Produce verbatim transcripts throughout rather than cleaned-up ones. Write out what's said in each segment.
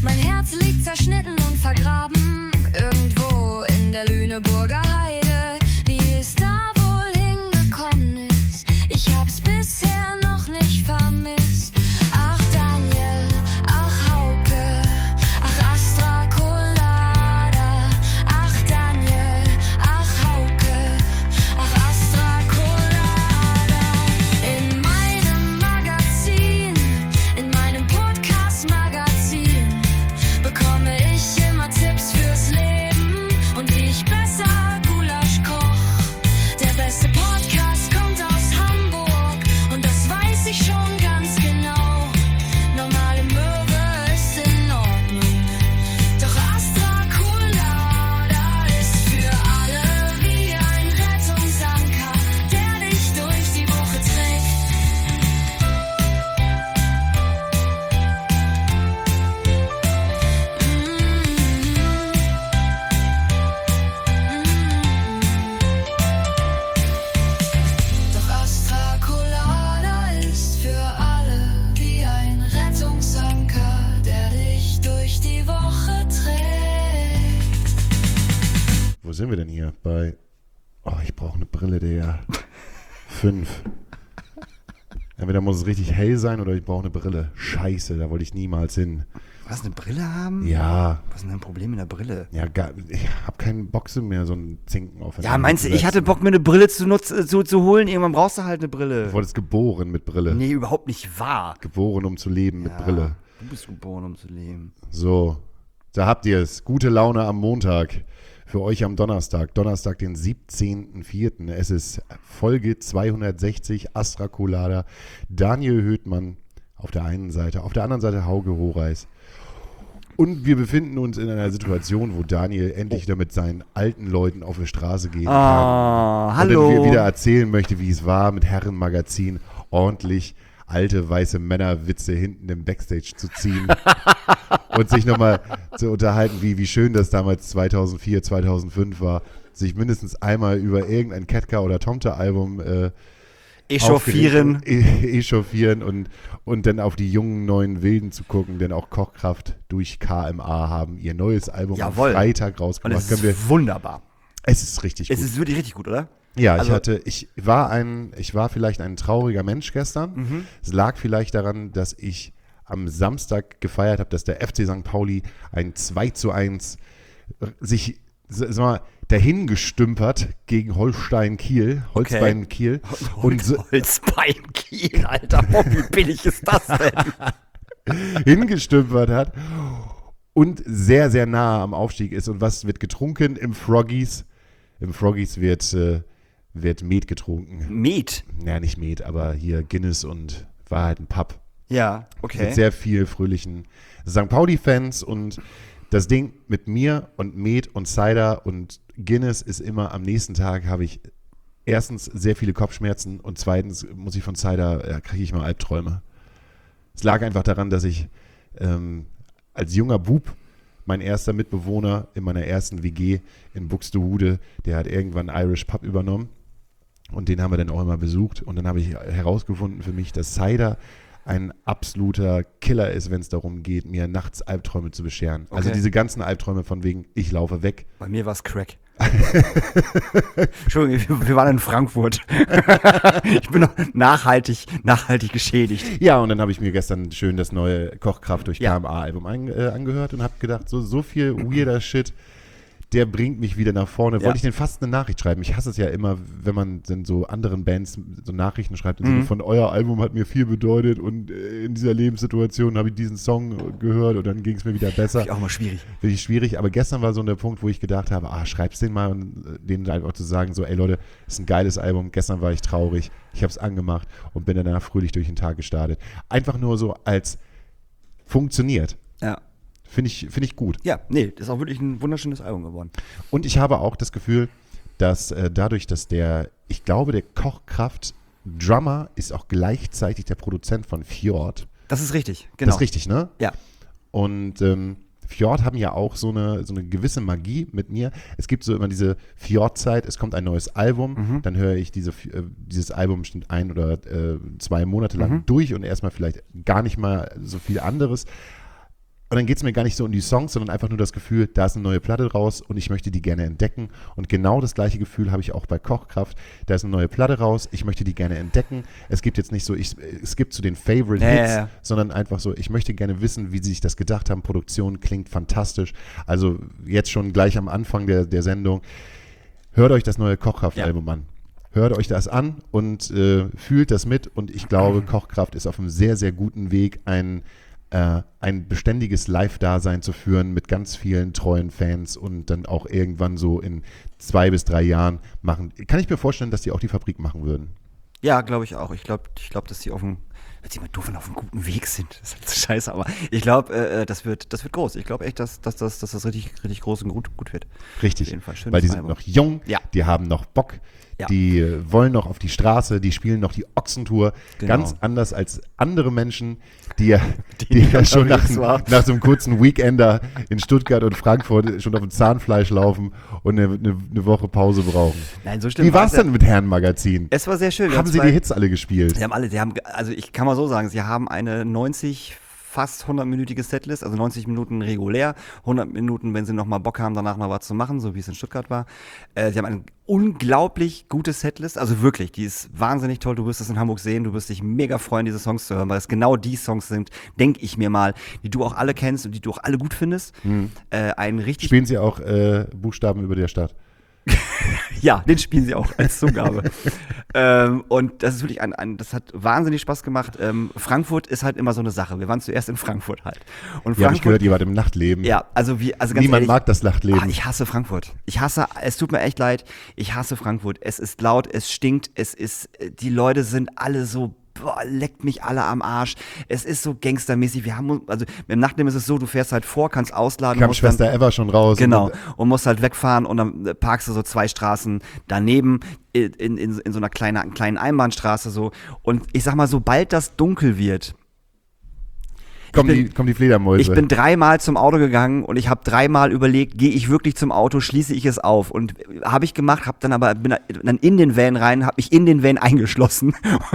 Mein Herz liegt zerschnitten und vergraben, irgendwo in der Lüneburger Heide. Wie es da wohl hingekommen ist, ich hab's bisher noch nicht vermisst. Ach Daniel, ach Hauke, ach Astra Colada. Ach Daniel, ach Hauke, ach Astra Colada. In meinem Magazin, in meinem Podcast-Magazin bekomme ich immer Tipps fürs Leben und wie ich besser Gulasch koch. Der beste Podcast kommt aus Hamburg und das weiß ich schon ganz genau. Normale Möwe ist in Ordnung, doch Astra Colada ist für alle wie ein Rettungsanker, der dich durch die Woche trägt. Doch Astra Colada ist für alle wie ein Rettungsanker, der dich durch die Woche trägt. Wo sind wir denn hier? Bei. Oh, ich brauche eine Brille, der. Fünf. Entweder muss es richtig hell sein oder ich brauche eine Brille. Scheiße, da wollte ich niemals hin. Was, eine Brille haben? Ja. Was ist denn ein Problem mit der Brille? Ja, gar, ich habe keinen Bock mehr, so einen Zinken auf. Ja, meinst du, ich hatte Bock, mir eine Brille zu, nutz, zu, zu holen? Irgendwann brauchst du halt eine Brille. Du wurdest geboren mit Brille. Nee, überhaupt nicht wahr. Geboren, um zu leben mit Ja, Brille. Du bist geboren, um zu leben. So, da habt ihr es. Gute Laune am Montag. Für euch am Donnerstag. Donnerstag, den siebzehnten vierten Es ist Folge zweihundertsechzig, Astra Colada. Daniel Höhtmann auf der einen Seite, auf der anderen Seite Hauke Horeis. Und wir befinden uns in einer Situation, wo Daniel endlich wieder mit seinen alten Leuten auf die Straße gehen kann. Ah, hallo. Und dann wieder erzählen möchte, wie es war, mit Herrenmagazin ordentlich alte weiße Männerwitze hinten im Backstage zu ziehen und sich nochmal zu unterhalten, wie, wie schön das damals zweitausendvier, zweitausendfünf war, sich mindestens einmal über irgendein Ketka- oder Tomte-Album äh, Echauffieren. aufgeregt- e- echauffieren und, und dann auf die jungen neuen Wilden zu gucken, denn auch Kochkraft durch K M A haben ihr neues Album Jawohl. am Freitag Und rausgebracht. es ist Können wir, wunderbar. es ist richtig Es gut. ist wirklich richtig gut, oder? Ja, ich Also- hatte, ich war ein, ich war vielleicht ein trauriger Mensch gestern. Mhm. Es lag vielleicht daran, dass ich am Samstag gefeiert habe, dass der F C Sankt Pauli ein zwei zu eins sich, sag mal, dahin gestümpert gegen Holstein Kiel, Holzbein Kiel. Und so, Holzbein Kiel, Alter. Boah, wie billig ist das denn? hingestümpert hat und sehr, sehr nah am Aufstieg ist. Und was wird getrunken im Froggies? Im Froggies wird, äh, wird Met getrunken. Met. Ja, nicht Met, aber hier Guinness und war halt ein Pub. Ja, okay. Mit sehr viel fröhlichen Sankt Pauli-Fans und das Ding mit mir und Met und Cider und Guinness ist immer, am nächsten Tag habe ich erstens sehr viele Kopfschmerzen und zweitens muss ich von Cider, ja, kriege ich mal Albträume. Es lag einfach daran, dass ich ähm, als junger Bub, mein erster Mitbewohner in meiner ersten W G in Buxtehude, der hat irgendwann einen Irish Pub übernommen und den haben wir dann auch immer besucht und dann habe ich herausgefunden für mich, dass Cider ein absoluter Killer ist, wenn es darum geht, mir nachts Albträume zu bescheren. Also Okay. diese ganzen Albträume von wegen, ich laufe weg. Bei mir war es Crack. Entschuldigung, wir waren in Frankfurt. Ich bin noch nachhaltig, nachhaltig geschädigt. Ja, und dann habe ich mir gestern schön das neue Kochkraft durch Ja. K M A-Album ein, äh, angehört und habe gedacht, so, so viel weirder Shit, der bringt mich wieder nach vorne. Ja. Wollte ich denn fast eine Nachricht schreiben. Ich hasse es ja immer, wenn man dann so anderen Bands so Nachrichten schreibt. Mhm. So, von euer Album hat mir viel bedeutet und äh, in dieser Lebenssituation habe ich diesen Song gehört und dann ging es mir wieder besser. Finde ich auch mal schwierig. Finde ich schwierig, aber gestern war so der Punkt, wo ich gedacht habe, ah, schreib's den mal und äh, denen einfach zu sagen, so, ey Leute, ist ein geiles Album, gestern war ich traurig, ich habe es angemacht und bin danach fröhlich durch den Tag gestartet. Einfach nur so als funktioniert. Ja. Finde ich, finde ich gut. Ja, nee, das ist auch wirklich ein wunderschönes Album geworden. Und ich habe auch das Gefühl, dass äh, dadurch, dass der, ich glaube, der Kochkraft Drummer ist auch gleichzeitig der Produzent von Fjord. Das ist richtig, genau. Das ist richtig, ne? Ja. Und ähm, Fjord haben ja auch so eine, so eine gewisse Magie mit mir. Es gibt so immer diese Fjord-Zeit, es kommt ein neues Album, Mhm. dann höre ich diese, äh, dieses Album bestimmt ein oder äh, zwei Monate lang Mhm. durch und erstmal vielleicht gar nicht mal so viel anderes. Und dann geht es mir gar nicht so um die Songs, sondern einfach nur das Gefühl, da ist eine neue Platte raus und ich möchte die gerne entdecken. Und genau das gleiche Gefühl habe ich auch bei Kochkraft. Da ist eine neue Platte raus, ich möchte die gerne entdecken. Es gibt jetzt nicht so, ich, es gibt zu den Favorite Ja, Hits, ja, ja. sondern einfach so, ich möchte gerne wissen, wie sie sich das gedacht haben. Produktion klingt fantastisch. Also jetzt schon gleich am Anfang der, der Sendung, hört euch das neue Kochkraft-Album an. Hört euch das an und äh, fühlt das mit. Und ich glaube, Kochkraft ist auf einem sehr, sehr guten Weg, ein Äh, ein beständiges Live-Dasein zu führen mit ganz vielen treuen Fans und dann auch irgendwann so in zwei bis drei Jahren machen. Kann ich mir vorstellen, dass die auch die Fabrik machen würden? Ja, glaube ich auch. Ich glaube, ich glaub, dass die auf dem, hört sich mal doof, wenn auf einem guten Weg sind. Das ist halt so scheiße, aber ich glaube, äh, das wird, das wird groß. Ich glaube echt, dass, dass, dass, dass das richtig, richtig groß und gut, gut wird. Richtig, Auf jeden Fall. Schönes weil die sind Album. noch jung, Ja. die haben noch Bock, Ja. die äh, wollen noch auf die Straße, die spielen noch die Ochsentour, Genau. ganz anders als andere Menschen, die ja, Die die ja nicht schon nach, unterwegs waren. nach so einem kurzen Weekender in Stuttgart und Frankfurt schon auf dem Zahnfleisch laufen und eine, eine, eine Woche Pause brauchen. Nein, so schlimm Wie war es war's ja- denn mit Herrenmagazin? Es war sehr schön. Wir Haben sie zwei- die Hits alle gespielt? Sie haben alle, sie haben, also ich kann mal so sagen, sie haben eine neunzig, fast hundert-minütige Setlist, also neunzig Minuten regulär, hundert Minuten, wenn sie nochmal Bock haben, danach noch was zu machen, so wie es in Stuttgart war. Äh, sie haben eine unglaublich gute Setlist, also wirklich, die ist wahnsinnig toll. Du wirst es in Hamburg sehen, du wirst dich mega freuen, diese Songs zu hören, weil es genau die Songs sind, denke ich mir mal, die du auch alle kennst und die du auch alle gut findest. Äh, ein richtig Spielen sie auch äh, Buchstaben über der Stadt? Ja, den spielen sie auch als Zugabe. ähm, und das ist wirklich ein, ein, das hat wahnsinnig Spaß gemacht. Ähm, Frankfurt ist halt immer so eine Sache. Wir waren zuerst in Frankfurt halt. Und Ja, habe ich Frankfurt, gehört, ihr wart im Nachtleben. ja, also wie, also ganz Niemand ehrlich, mag das Nachtleben. Ah, ich hasse Frankfurt. Ich hasse, es tut mir echt leid. Ich hasse Frankfurt. Es ist laut, es stinkt, es ist, die Leute sind alle so, boah, leckt mich alle am Arsch. Es ist so gangstermäßig. Wir haben, also im Nachtleben ist es so, du fährst halt vor, kannst ausladen. Kam musst dann- Schwester Eva schon raus. Genau, Und, und musst halt wegfahren und dann äh, parkst du so zwei Straßen daneben in, in, in so einer kleinen, kleinen Einbahnstraße so. Und ich sag mal, sobald das dunkel wird, kommen, ich bin- die, kommen die Fledermäuse. ich bin dreimal zum Auto gegangen und ich habe dreimal überlegt, gehe ich wirklich zum Auto, schließe ich es auf. Und habe ich gemacht, habe dann aber bin dann in den Van rein, habe mich in den Van eingeschlossen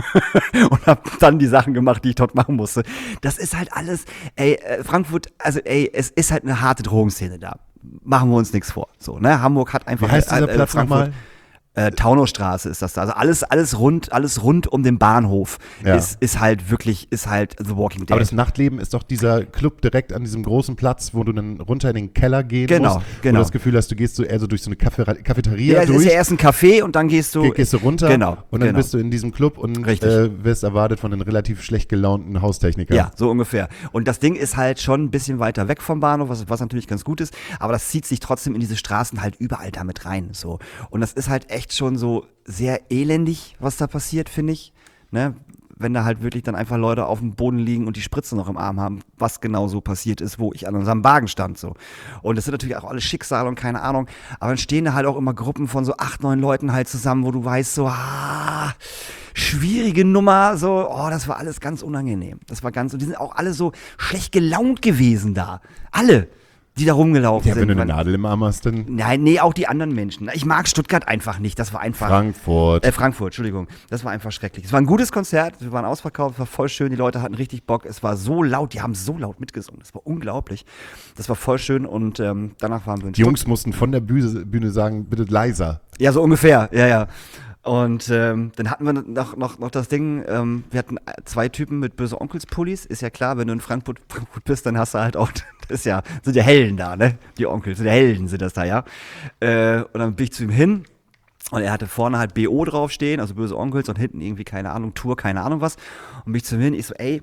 und habe dann die Sachen gemacht, die ich dort machen musste. Das ist halt alles, ey, äh, Frankfurt, also ey, es ist halt eine harte Drogenszene da. Machen wir uns nichts vor. So, ne? Hamburg hat einfach Wie heißt dieser äh, äh, Platz Frankfurt- nochmal? Äh, Taunusstraße ist das da. Also alles, alles rund, alles rund um den Bahnhof Ja. ist, ist halt wirklich, ist halt The Walking Dead. Aber das Nachtleben ist doch dieser Club direkt an diesem großen Platz, wo du dann runter in den Keller gehen Genau, musst. Wo genau. du das Gefühl hast, du gehst so eher so durch so eine Café Cafeteria ja, es durch. ist ja erst ein Café und dann gehst du. Ge- gehst du runter Genau, und dann genau. bist du in diesem Club und Richtig. äh, wirst erwartet von einem relativ schlecht gelaunten Haustechniker. Ja, so ungefähr. Und das Ding ist halt schon ein bisschen weiter weg vom Bahnhof, was, was natürlich ganz gut ist, aber das zieht sich trotzdem in diese Straßen halt überall damit rein. So. Und das ist halt echt schon so sehr elendig, was da passiert, finde ich. Ne? Wenn da halt wirklich dann einfach Leute auf dem Boden liegen und die Spritze noch im Arm haben, was genau so passiert ist, wo ich an unserem Wagen stand. So. Und das sind natürlich auch alle Schicksale und keine Ahnung, aber dann stehen da halt auch immer Gruppen von so acht, neun Leuten halt zusammen, wo du weißt, so, ah, schwierige Nummer, so, oh, das war alles ganz unangenehm. Das war ganz, und die sind auch alle so schlecht gelaunt gewesen da. Alle, die da rumgelaufen Ja, wenn sind. du eine Weil- Nadel im Arm hast, dann Nein, nee, auch die anderen Menschen. Ich mag Stuttgart einfach nicht. Das war einfach. Frankfurt. Äh, Frankfurt, Entschuldigung. Das war einfach schrecklich. Es war ein gutes Konzert. Wir waren ausverkauft. Es war voll schön. Die Leute hatten richtig Bock. Es war so laut. Die haben so laut mitgesungen. Das war unglaublich. Das war voll schön. Und ähm, danach waren wir in Die Jungs mussten von der Bühne, Bühne sagen, bitte leiser. Ja, so ungefähr, ja, ja. Und ähm, dann hatten wir noch, noch, noch das Ding, ähm, wir hatten zwei Typen mit böse Onkels-Pullis. Ist ja klar, wenn du in Frankfurt, Frankfurt bist, dann hast du halt auch, das ist ja, sind ja Helden da, ne? Die Onkels, die Helden sind das da, ja. Äh, und dann bin ich zu ihm hin und er hatte vorne halt B O draufstehen, also böse Onkels und hinten irgendwie, keine Ahnung, Tour, keine Ahnung was. Und bin ich zu ihm hin, ich so, ey,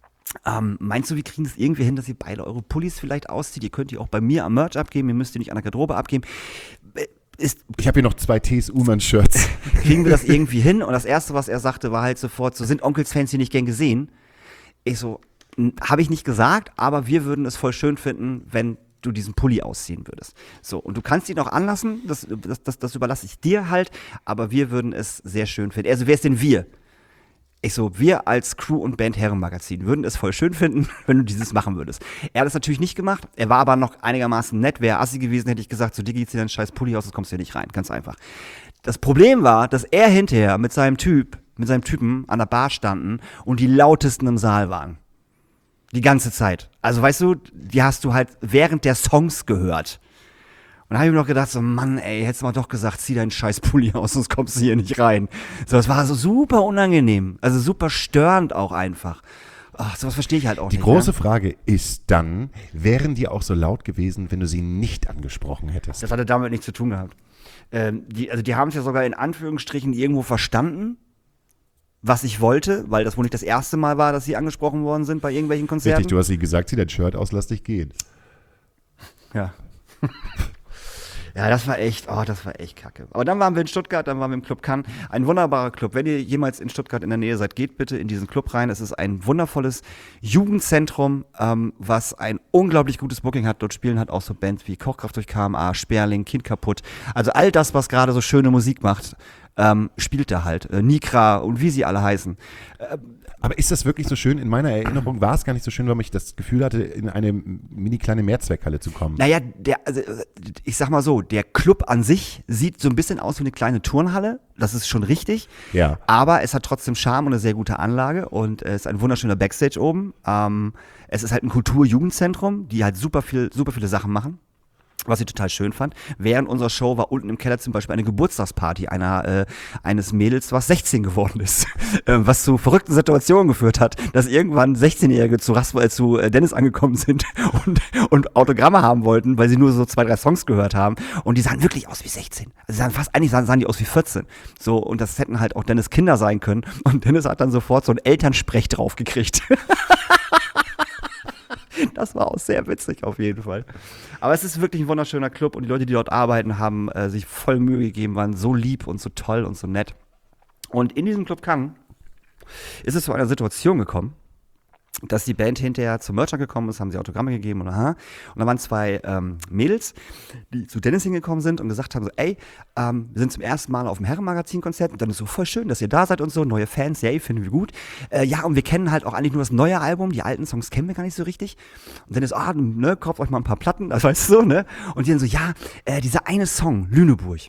Ähm, meinst du, wir kriegen es irgendwie hin, dass ihr beide eure Pullis vielleicht auszieht? Ihr könnt die auch bei mir am Merch abgeben, ihr müsst die nicht an der Garderobe abgeben. Äh, Ist, Ich habe hier noch zwei T S U-Mann-Shirts. kriegen wir das irgendwie hin? Und das Erste, was er sagte, war halt sofort so, sind Onkels-Fans hier nicht gern gesehen? Ich so, habe ich nicht gesagt, aber wir würden es voll schön finden, wenn du diesen Pulli ausziehen würdest. So, und du kannst ihn auch anlassen, das, das, das, das überlasse ich dir halt, aber wir würden es sehr schön finden. Also, wer ist denn wir? Ich so, wir als Crew und Band Herrenmagazin würden es voll schön finden, wenn du dieses machen würdest. Er hat es natürlich nicht gemacht, er war aber noch einigermaßen nett. Wäre assi gewesen, hätte ich gesagt, so Digi, zieh deinen scheiß Pulli aus, sonst kommst du hier nicht rein, ganz einfach. Das Problem war, dass er hinterher mit seinem Typ, mit seinem Typen an der Bar standen und die lautesten im Saal waren. Die ganze Zeit. Also weißt du, die hast du halt während der Songs gehört. Und da habe ich mir noch gedacht, so Mann, ey, hättest du mal doch gesagt, zieh deinen scheiß Pulli aus, sonst kommst du hier nicht rein. So, das war so super unangenehm. Also super störend auch einfach. Ach, sowas verstehe ich halt auch Die nicht. große ne? Frage ist dann, wären die auch so laut gewesen, wenn du sie nicht angesprochen hättest? Das hatte damit nichts zu tun gehabt. Ähm, die, also die haben es ja sogar in Anführungsstrichen irgendwo verstanden, was ich wollte, weil das wohl nicht das erste Mal war, dass sie angesprochen worden sind bei irgendwelchen Konzerten. Richtig, du hast sie gesagt, zieh dein Shirt aus, lass dich gehen. Ja. Ja, das war echt, oh, das war echt kacke. Aber dann waren wir in Stuttgart, dann waren wir im Club Cannes. Ein wunderbarer Club. Wenn ihr jemals in Stuttgart in der Nähe seid, geht bitte in diesen Club rein. Es ist ein wundervolles Jugendzentrum, ähm, was ein unglaublich gutes Booking hat. Dort spielen halt auch so Bands wie Kochkraft durch K M A, Sperling, Kind kaputt. Also all das, was gerade so schöne Musik macht, ähm, spielt da halt. Äh, Nikra und wie sie alle heißen. Äh, Aber ist das wirklich so schön? In meiner Erinnerung war es gar nicht so schön, weil ich das Gefühl hatte, in eine mini kleine Mehrzweckhalle zu kommen. Naja, der, also, ich sag mal so, der Club an sich sieht so ein bisschen aus wie eine kleine Turnhalle. Das ist schon richtig. Ja. Aber es hat trotzdem Charme und eine sehr gute Anlage und es ist ein wunderschöner Backstage oben. Ähm, es ist halt ein Kultur-Jugendzentrum, die halt super viel, super viele Sachen machen. Was ich total schön fand. Während unserer Show war unten im Keller zum Beispiel eine Geburtstagsparty einer, äh, eines Mädels, was sechzehn geworden ist. äh, was zu verrückten Situationen geführt hat, dass irgendwann sechzehnjährige zu, Rasp- äh, zu äh, Dennis angekommen sind und, und Autogramme haben wollten, weil sie nur so zwei, drei Songs gehört haben. Und die sahen wirklich aus wie sechzehn. Also sie sahen fast, eigentlich sahen, sahen die aus wie vierzehn. So, und das hätten halt auch Dennis Kinder sein können. Und Dennis hat dann sofort so einen Elternsprech drauf gekriegt. Das war auch sehr witzig auf jeden Fall. Aber es ist wirklich ein wunderschöner Club und die Leute, die dort arbeiten, haben äh, sich voll Mühe gegeben, waren so lieb und so toll und so nett. Und in diesem Club Cannes ist es zu einer Situation gekommen, dass die Band hinterher zum Merchant gekommen ist, haben sie Autogramme gegeben und aha. Und da waren zwei ähm, Mädels, die zu Dennis hingekommen sind und gesagt haben so, ey, ähm, wir sind zum ersten Mal auf dem Herrenmagazin-Konzert und dann ist so voll schön, dass ihr da seid und so, neue Fans, ja, finden wir gut. Äh, ja, und wir kennen halt auch eigentlich nur das neue Album, die alten Songs kennen wir gar nicht so richtig. Und Dennis, ah, ne, kauft euch mal ein paar Platten, das weißt du so, ne? Und die dann so, ja, äh, dieser eine Song, Lüneburg.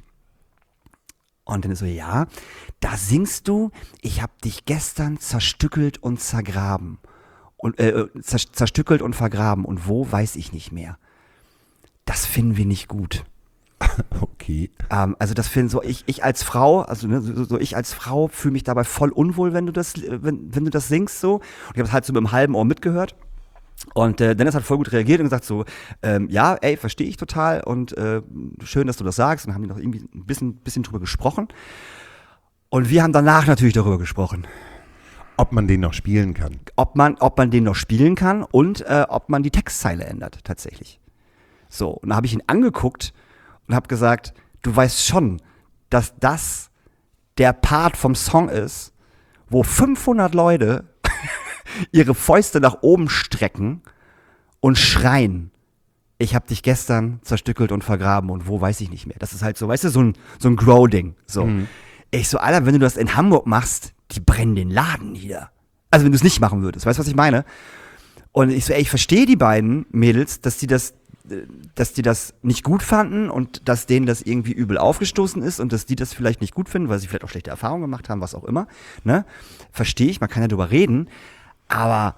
Und dann ist so, ja, da singst du, ich hab dich gestern zerstückelt und zergraben. Und, äh, zerstückelt und vergraben. Und wo, weiß ich nicht mehr. Das finden wir nicht gut. Okay. Ähm, also das finden so, ich, ich als Frau, also ne, so, so ich als Frau fühle mich dabei voll unwohl, wenn du das, wenn, wenn du das singst so. Und ich habe es halt so mit einem halben Ohr mitgehört. Und äh, Dennis hat voll gut reagiert und gesagt so, ähm, ja, ey, verstehe ich total und äh, schön, dass du das sagst. Und haben die noch irgendwie ein bisschen, bisschen drüber gesprochen. Und wir haben danach natürlich darüber gesprochen. Ob man den noch spielen kann. Ob man, ob man den noch spielen kann und äh, ob man die Textzeile ändert, tatsächlich. So, und da habe ich ihn angeguckt und habe gesagt, du weißt schon, dass das der Part vom Song ist, wo fünfhundert Leute ihre Fäuste nach oben strecken und schreien, ich habe dich gestern zerstückelt und vergraben und wo, weiß ich nicht mehr. Das ist halt so, weißt du, so ein, so ein Grow-Ding. So. Mhm. Ich so, Alter, wenn du das in Hamburg machst, die brennen den Laden nieder. Also wenn du es nicht machen würdest, weißt du, was ich meine? Und ich so, ey, ich verstehe die beiden Mädels, dass die das, dass die das nicht gut fanden und dass denen das irgendwie übel aufgestoßen ist und dass die das vielleicht nicht gut finden, weil sie vielleicht auch schlechte Erfahrungen gemacht haben, was auch immer. Ne? Verstehe ich, man kann ja drüber reden, aber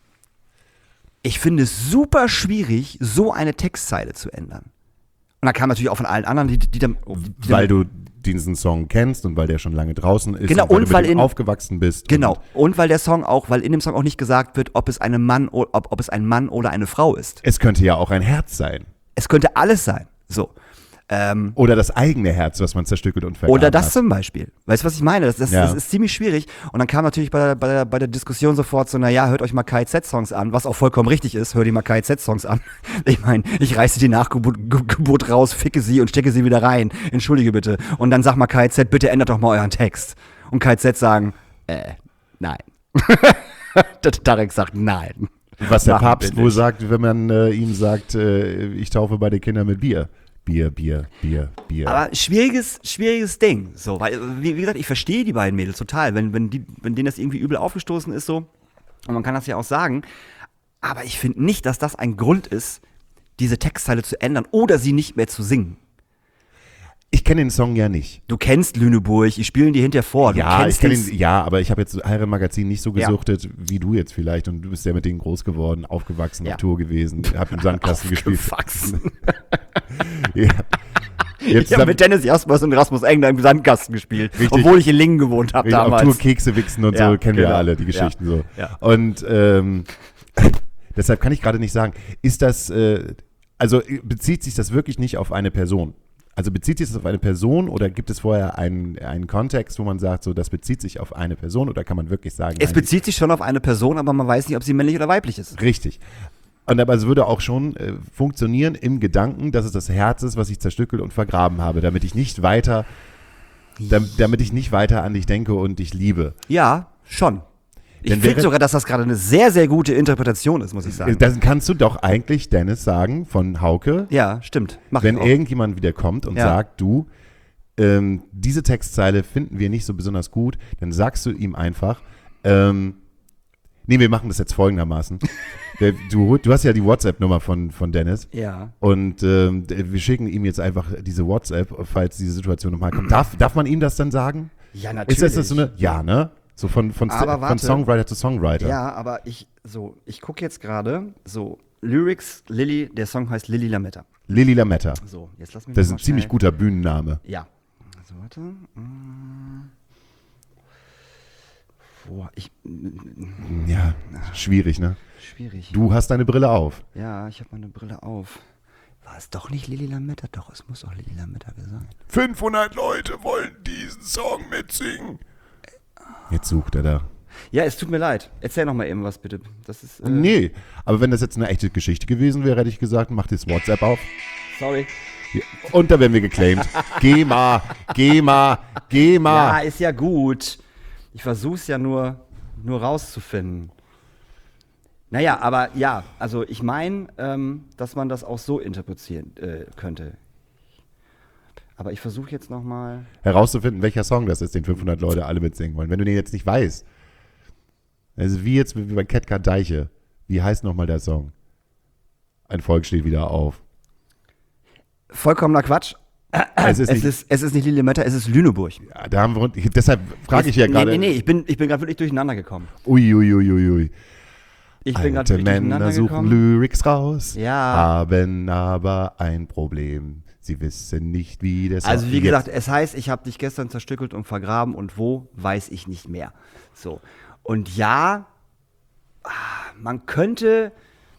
ich finde es super schwierig, so eine Textzeile zu ändern. Und da kam natürlich auch von allen anderen, die, die dann... Die weil dann, du diesen Song kennst und weil der schon lange draußen ist genau, und weil und du mit weil dem in, aufgewachsen bist. Genau, und, und weil der Song auch, weil in dem Song auch nicht gesagt wird, ob es, eine Mann, ob, ob es ein Mann oder eine Frau ist. Es könnte ja auch ein Herz sein. Es könnte alles sein, so. Ähm, oder das eigene Herz, was man zerstückelt und vergraben Oder das hat. zum Beispiel. Weißt du, was ich meine? Das, das, ja. das ist ziemlich schwierig. Und dann kam natürlich bei der, bei der, bei der Diskussion sofort so, naja, hört euch mal K I Z-Songs an, was auch vollkommen richtig ist, hört ihr mal K I Z-Songs an. Ich meine, ich reiße die Nachgeburt Geburt raus, ficke sie und stecke sie wieder rein. Entschuldige bitte. Und dann sag mal K I Z, bitte ändert doch mal euren Text. Und K I Z sagen, äh, nein. Tarek sagt nein. Was der Papst wohl sagt, wenn man äh, ihm sagt, äh, ich taufe beide Kinder mit Bier. Bier, Bier, Bier, Bier. Aber schwieriges, schwieriges Ding. So, weil, wie, wie gesagt, ich verstehe die beiden Mädels total, wenn, wenn, die, wenn denen das irgendwie übel aufgestoßen ist, so. Und man kann das ja auch sagen. Aber ich finde nicht, dass das ein Grund ist, diese Textzeile zu ändern oder sie nicht mehr zu singen. Ich kenne den Song ja nicht. Du kennst Lüneburg, ich spiele die hinterher vor. Du Ja, ich kennst kenne den- ihn, ja, aber ich habe jetzt Herrenmagazin nicht so Ja. gesuchtet wie du jetzt vielleicht. Und du bist ja mit denen groß geworden, aufgewachsen, Ja. auf Tour gewesen, hab im Sandkasten gespielt. Aufgewachsen. Ja. Jetzt Ich habe mit Dennis Jasmus und Rasmus Engler im Sandkasten gespielt, Richtig. obwohl ich in Lingen gewohnt habe Richtig, auf damals. Tour Kekse wichsen und Ja, so, kennen wir genau. alle, die Ja. Geschichten so. Ja. Und ähm, deshalb kann ich gerade nicht sagen, ist das, äh, also bezieht sich das wirklich nicht auf eine Person? Also bezieht sich das auf eine Person oder gibt es vorher einen, einen Kontext, wo man sagt, so das bezieht sich auf eine Person oder kann man wirklich sagen, Es nein, bezieht sich schon auf eine Person, aber man weiß nicht, ob sie männlich oder weiblich ist. richtig. Und aber es würde auch schon äh, funktionieren im Gedanken, dass es das Herz ist, was ich zerstückelt und vergraben habe, damit ich nicht weiter, dam, damit ich nicht weiter an dich denke und dich liebe. Ja, schon. Ich Denn finde wäre- sogar, dass das gerade eine sehr, sehr gute Interpretation ist, muss ich sagen. Das kannst du doch eigentlich, Dennis, sagen von Hauke, Ja, stimmt. Mach wenn ich auch. irgendjemand wieder kommt und Ja. sagt, du, ähm, diese Textzeile finden wir nicht so besonders gut, dann sagst du ihm einfach, ähm, nee, wir machen das jetzt folgendermaßen. Der, du, du hast ja die WhatsApp-Nummer von, von Dennis. Ja. Und ähm, wir schicken ihm jetzt einfach diese WhatsApp, falls diese Situation nochmal kommt. Darf, darf man ihm das dann sagen? Ja, Ist natürlich. das, das so eine, ja, ne? So von, von, Aber von warte. Songwriter zu Songwriter. Ja, aber ich, so, ich gucke jetzt gerade, so, Lyrics, Lilly, der Song heißt Lilly Lametta. Lilly Lametta. So, jetzt lass mich Das ist noch ein mal ziemlich schnell- guter Bühnenname. Ja. Also, warte. Mm. Boah, ich, Ja, schwierig, ne? schwierig. Du hast deine Brille auf. Ja, ich habe meine Brille auf. War es doch nicht Lilly Lametta? Doch, es muss auch Lilly Lametta sein. fünfhundert Leute wollen diesen Song mitsingen. Jetzt sucht er da. Ja, es tut mir leid. Erzähl noch mal eben was, bitte. Das ist, äh, Nee, aber wenn das jetzt eine echte Geschichte gewesen wäre, hätte ich gesagt, mach das WhatsApp auf. Sorry. Und da werden wir geclaimed. Geh mal, geh mal, geh Ja, mal. ist ja gut. Ich versuch's ja nur, nur rauszufinden. Naja, aber ja, also ich meine, ähm, dass man das auch so interpretieren äh, könnte. Aber ich versuche jetzt noch mal. Herauszufinden, welcher Song das ist, den fünfhundert Leute alle mitsingen wollen. Wenn du den jetzt nicht weißt. Also wie jetzt wie bei Ketka Deiche. Wie heißt nochmal der Song? Ein Volk steht wieder auf. Vollkommener Quatsch. Es ist Es nicht, ist, es ist nicht Lilly Lametta, es ist Lüneburg. ja, da haben wir, deshalb frage ich ja nee, gerade. Nee, nee, ich bin, ich bin gerade wirklich durcheinander gekommen. Uiuiuiui. Ich bin gerade Alte wirklich durcheinander Männer suchen gekommen. Lyrics raus, Ja. haben aber ein Problem. Sie wissen nicht, wie das Also wie jetzt- gesagt, es heißt, ich habe dich gestern zerstückelt und vergraben und wo, weiß ich nicht mehr. So. Und ja, ah, man könnte,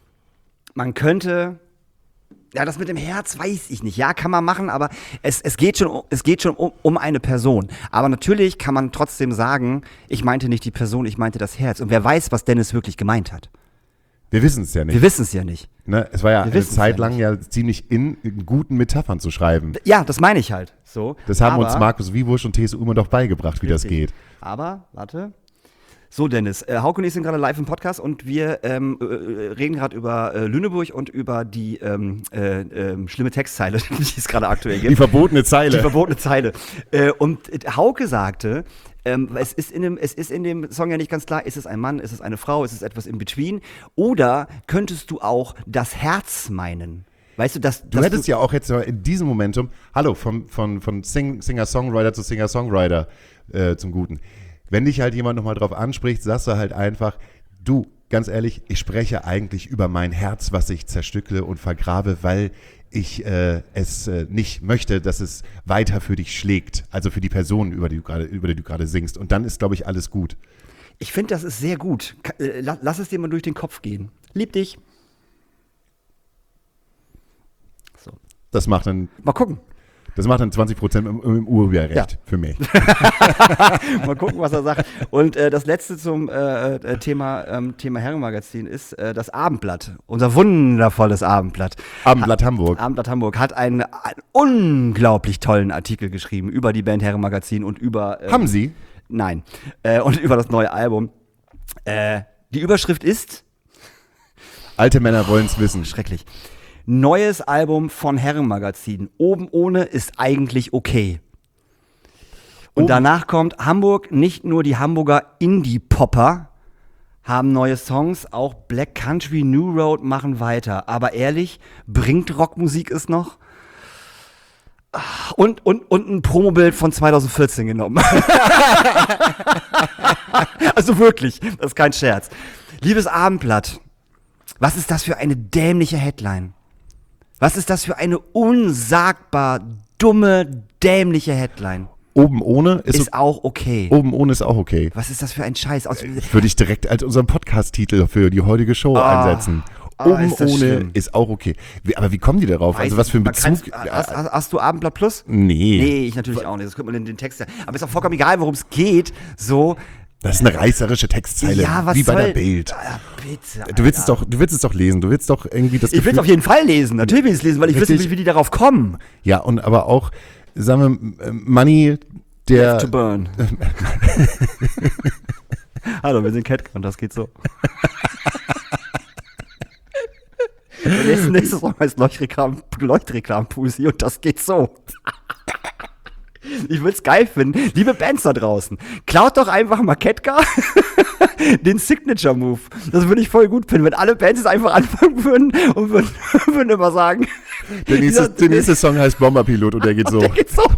man könnte, ja, das mit dem Herz weiß ich nicht. Ja, kann man machen, aber es, es geht schon, um- es geht schon um, um eine Person. Aber natürlich kann man trotzdem sagen, ich meinte nicht die Person, ich meinte das Herz. Und wer weiß, was Dennis wirklich gemeint hat. Wir wissen es ja nicht. Wir wissen es ja nicht. Ne? Es war ja Wir eine wissen's Zeit ja lang ja ziemlich in, in guten Metaphern zu schreiben. Ja, das meine ich halt. So. Das haben aber, uns Markus Wiebusch und T S U doch beigebracht, wie das Richtig. geht. Aber, warte. So, Dennis, äh, Hauke und ich sind gerade live im Podcast und wir ähm, äh, äh, reden gerade über äh, Lüneburg und über die ähm, äh, ähm, schlimme Textzeile, die es gerade aktuell gibt. Die verbotene Zeile. Die verbotene Zeile. Äh, und äh, Hauke sagte, ähm, es, ist in dem, es ist in dem Song ja nicht ganz klar, ist es ein Mann, ist es eine Frau, ist es etwas in between? Oder könntest du auch das Herz meinen? Weißt du, dass, Du hättest ja auch jetzt in diesem Momentum, hallo, vom, von, von Sing, Singer-Songwriter zu Singer-Songwriter äh, zum Guten. Wenn dich halt jemand nochmal drauf anspricht, sagst du halt einfach, du, ganz ehrlich, ich spreche eigentlich über mein Herz, was ich zerstückle und vergrabe, weil ich äh, es äh, nicht möchte, dass es weiter für dich schlägt. Also für die Person, über die du gerade, über die du gerade singst. Und dann ist, glaube ich, alles gut. Ich finde, das ist sehr gut. Ka- äh, la- Lass es dir mal durch den Kopf gehen. Lieb dich. So. Das macht dann, Mal gucken. das macht dann zwanzig Prozent im, im Urheberrecht Ja. für mich. Mal gucken, was er sagt. Und äh, das letzte zum äh, äh, Thema, ähm, Thema Herrenmagazin ist äh, das Abendblatt. Unser wundervolles Abendblatt. Abendblatt Hamburg. Abendblatt Hamburg hat einen, einen unglaublich tollen Artikel geschrieben über die Band Herrenmagazin und über. ähm, Haben Sie? Nein. Äh, und über das neue Album. Äh, die Überschrift ist. Alte Männer wollen es wissen. Schrecklich. Neues Album von Herrenmagazin. Oben ohne ist eigentlich okay. Und Oben- danach kommt Hamburg, nicht nur die Hamburger Indie-Popper haben neue Songs, auch Black Country, New Road machen weiter. Aber ehrlich, bringt Rockmusik es noch? Und, und, und ein Promobild von zweitausendvierzehn genommen. Also wirklich, das ist kein Scherz. Liebes Abendblatt, was ist das für eine dämliche Headline? Was ist das für eine unsagbar dumme, dämliche Headline? Oben ohne ist, Ist auch okay. oben ohne ist auch okay. Was ist das für ein Scheiß? Aus, Würde ich direkt als unseren Podcast-Titel für die heutige Show einsetzen. Ah, Oben ist das ohne schlimm. ist auch okay. Wie, aber wie kommen die darauf? Also was für ein Man kann's- Bezug? Hast, hast, hast du Abendblatt Plus? Nee. Nee, ich natürlich auch nicht. Das könnte man in den Text. Aber ist auch vollkommen egal, worum es geht. So. Das ist eine reißerische Textzeile, Ja, was wie bei soll, der Bild. Ah, bitte, Du willst es Alter. doch, du willst es doch lesen. Du willst doch irgendwie das Ich will es auf jeden Fall lesen. Natürlich will ich es lesen, weil ich wissen Richtig. will, wie die darauf kommen. Ja, und aber auch, sagen wir, äh, Money, der To burn. Hallo, wir sind Catcar und das geht so. Der nächste, nächste Song heißt Leuchtreklam, Leuchtreklam-Pusi und das geht so. Ich will's geil finden. Liebe Bands da draußen, klaut doch einfach mal Catcar den Signature-Move. Das würde ich voll gut finden, wenn alle Bands es einfach anfangen würden und würden, würden immer sagen, der nächste, dieser- der nächste Song heißt Bomberpilot und der geht so. der geht so.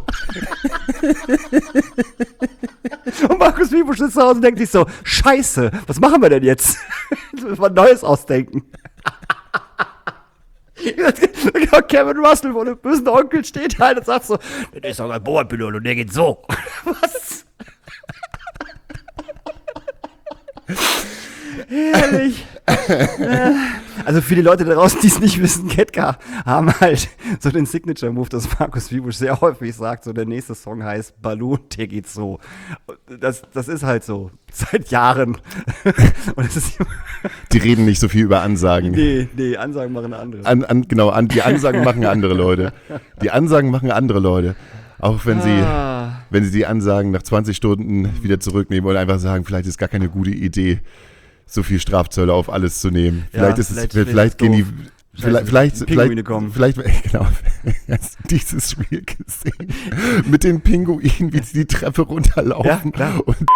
Und Markus Wiebusch sitzt zu Hause und denkt sich so, scheiße, was machen wir denn jetzt? Müssen wir Neues ausdenken. Kevin Russell, wo der bösen Onkel steht halt und sagt so, das ist doch ein Bomberpilot und der geht so. Was? Herrlich. Also für die Leute da draußen, die es nicht wissen, Catcar haben halt so den Signature-Move, das Markus Wiebusch sehr häufig sagt, so der nächste Song heißt Balloon, der geht so. Das, das ist halt so, seit Jahren. Und es ist Die reden nicht so viel über Ansagen. nee, nee, Ansagen machen andere. An, an, genau, an, die Ansagen machen andere Leute. Die Ansagen machen andere Leute. Auch wenn sie, Ah. wenn sie die Ansagen nach zwanzig Stunden wieder zurücknehmen und einfach sagen, vielleicht ist gar keine gute Idee, so viel Strafzölle auf alles zu nehmen. Ja, Vielleicht ist es, vielleicht- vielleicht, vielleicht gehen die, doof. vielleicht, Scheiße, vielleicht, die Pinguine vielleicht, kommen. vielleicht, genau, hast du dieses Spiel gesehen? Mit den Pinguinen, wie sie die Treppe runterlaufen. Ja, klar. Und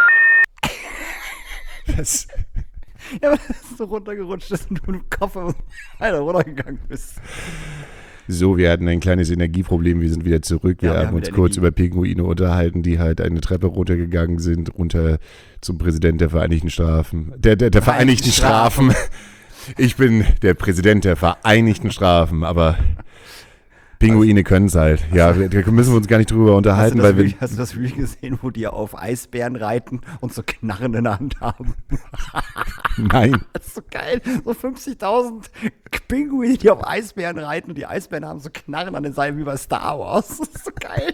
das, Ja, aber das ist so runtergerutscht, dass du im Koffer Alter, runtergegangen bist. So, wir hatten ein kleines Energieproblem, wir sind wieder zurück. Wir Ja, wir haben haben uns wieder kurz Energie. über Pinguine unterhalten, die halt eine Treppe runtergegangen sind, runter zum Präsident der Vereinigten Strafen. Der, der, der Vereinigten Vereinigten Strafen. Ich bin der Präsident der Vereinigten Strafen, aber Pinguine können es halt. Ja, da müssen wir uns gar nicht drüber Hast du, unterhalten, das weil wir. Reel, hast du das Reel gesehen, wo die auf Eisbären reiten und so Knarren in der Hand haben? Nein. Das ist so geil. So fünfzigtausend Pinguine, die auf Eisbären reiten und die Eisbären haben so Knarren an den Seilen wie bei Star Wars. Das ist so geil.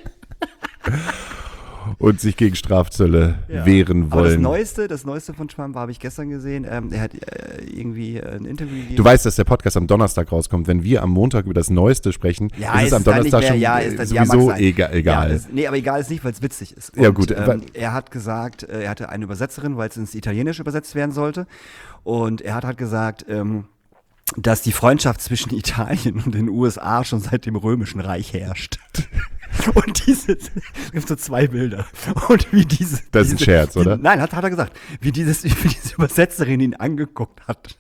Und sich gegen Strafzölle Ja. wehren Aber das wollen. Neueste, das Neueste von Trump habe ich gestern gesehen. Ähm, er hat äh, irgendwie äh, ein Interview gegeben. Du weißt, dass der Podcast am Donnerstag rauskommt. Wenn wir am Montag über das Neueste sprechen, Ja, ist es am dann nicht Donnerstag mehr, schon ja, äh, ist das, ja, mag sowieso sein. egal. egal. Ja, das, nee, aber egal ist nicht, weil es witzig ist. Ja, Und, gut, Ähm, weil- er hat gesagt, äh, er hatte eine Übersetzerin, weil es ins Italienische übersetzt werden sollte. Und er hat halt gesagt, ähm, dass die Freundschaft zwischen Italien und den U S A schon seit dem Römischen Reich herrscht. Und diese, es gibt so zwei Bilder. Und wie diese. Das ist ein diese, Scherz, die, oder? Nein, hat, hat er gesagt. Wie, dieses, wie diese Übersetzerin ihn angeguckt hat.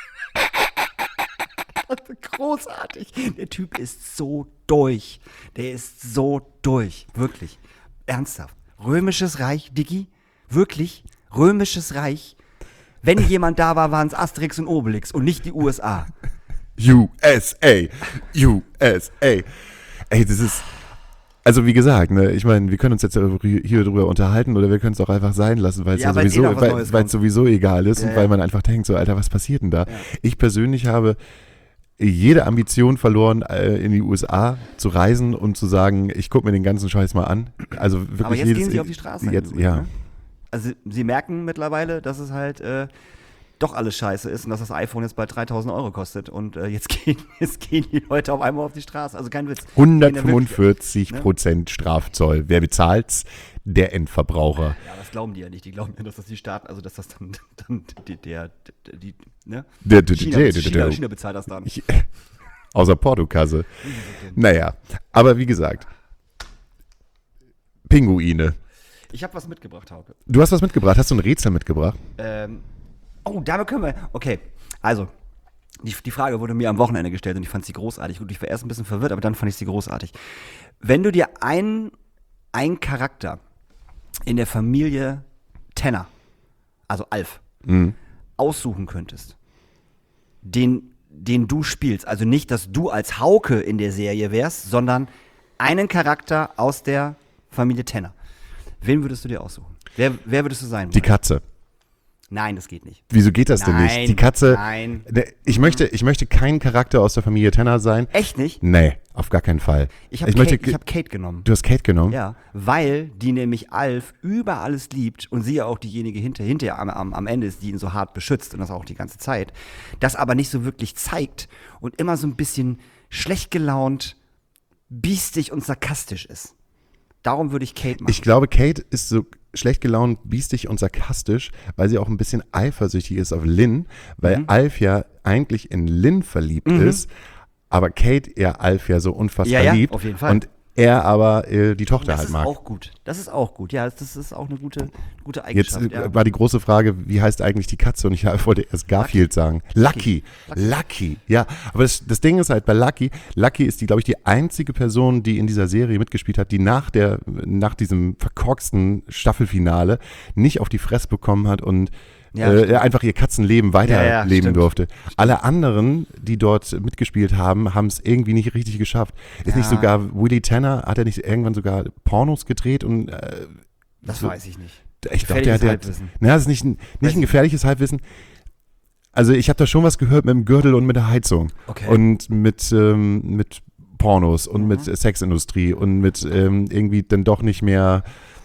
Großartig. Der Typ ist so durch. Der ist so durch. Wirklich. Ernsthaft. Römisches Reich, Diggi? Wirklich? Römisches Reich? Wenn jemand da war, waren es Asterix und Obelix und nicht die U S A. U S A. U S A. Ey, das ist. Also wie gesagt, ne, ich meine, wir können uns jetzt hier drüber unterhalten oder wir können es auch einfach sein lassen, weil es ja, Ja, weil's eh sowieso, noch was weil, Neues weil kommt. es sowieso egal ist Ja, und weil ja. man einfach denkt, so Alter, was passiert denn da? Ich persönlich habe jede Ambition verloren, äh, in die U S A zu reisen und zu sagen, ich gucke mir den ganzen Scheiß mal an. Also wirklich Aber jetzt jedes, gehen sie auf die Straße. Jetzt, übrigens, ja. ne? Also sie merken mittlerweile, dass es halt äh, doch alles scheiße ist und dass das iPhone jetzt bald dreitausend Euro kostet. Und äh, jetzt, gehen, jetzt gehen die Leute auf einmal auf die Straße. Also kein Witz. Gehen da hundertfünfundvierzig ne? Prozent Strafzoll. Wer bezahlt's? Der Endverbraucher. wirklich- Ja, das glauben die ja nicht. Die glauben ja, dass das die Staaten, also dass das dann, dann die, der, die, die, ne? Der, der, China, der, der, China, der, China bezahlt das dann. Ich, außer Portokasse. Naja, aber wie gesagt, Pinguine. Ich habe was mitgebracht, Hauke. Du hast was mitgebracht. Hast du ein Rätsel mitgebracht? Ähm, oh, damit können wir. Okay, also, Die, die Frage wurde mir am Wochenende gestellt und ich fand sie großartig. Gut, ich war erst ein bisschen verwirrt, aber dann fand ich sie großartig. Wenn du dir einen, einen Charakter in der Familie Tanner, also Alf, Mhm. aussuchen könntest, den, den du spielst, also nicht, dass du als Hauke in der Serie wärst, sondern einen Charakter aus der Familie Tanner. Wen würdest du dir aussuchen? Wer, wer würdest du sein Die wollen? Katze. Nein, das geht nicht. Wieso geht das denn Nein, nicht? Die Katze. nein. Ne, Ich möchte, ich möchte kein Charakter aus der Familie Tanner sein. Echt nicht? Nee, auf gar keinen Fall. Ich habe möchte, Kate, ich hab Kate genommen. du hast Kate genommen? Ja, weil die nämlich Alf über alles liebt und sie ja auch diejenige hinter, hinter am, am, am Ende ist, die ihn so hart beschützt und das auch die ganze Zeit, das aber nicht so wirklich zeigt und immer so ein bisschen schlecht gelaunt, biestig und sarkastisch ist. Darum würde ich Kate machen. Ich glaube, Kate ist so schlecht gelaunt, biestig und sarkastisch, weil sie auch ein bisschen eifersüchtig ist auf Lynn, weil Mhm. Alf ja eigentlich in Lynn verliebt ist, aber Kate ja Alf ja so unfassbar Ja, ja, liebt auf jeden Fall. und er aber äh, die Tochter das halt ist mag. auch gut. Das ist auch gut. Ja, das ist auch eine gute, gute Jetzt Eigenschaft. äh, ja. war die große Frage, wie heißt eigentlich die Katze? Und ich wollte erst Garfield sagen. Lucky. Lucky. Lucky. Ja, aber das, das Ding ist halt bei Lucky, Lucky ist die, glaube ich, die einzige Person, die in dieser Serie mitgespielt hat, die nach der, nach diesem verkorksten Staffelfinale nicht auf die Fresse bekommen hat und Ja, äh, stimmt. einfach ihr Katzenleben weiterleben Ja, ja, stimmt. durfte. Alle anderen, die dort mitgespielt haben, haben es irgendwie nicht richtig geschafft. Ist Ja. nicht sogar Willie Tanner, hat er nicht irgendwann sogar Pornos gedreht und äh, Das so- weiß ich nicht. ich glaube, Gefährliches der, der Halbwissen. Na, das ist nicht, ein- nicht ein gefährliches Halbwissen. Also ich habe da schon was gehört mit dem Gürtel und mit der Heizung. Okay. Und mit, ähm, mit Pornos und Mhm. mit Sexindustrie und mit ähm, irgendwie dann doch nicht mehr.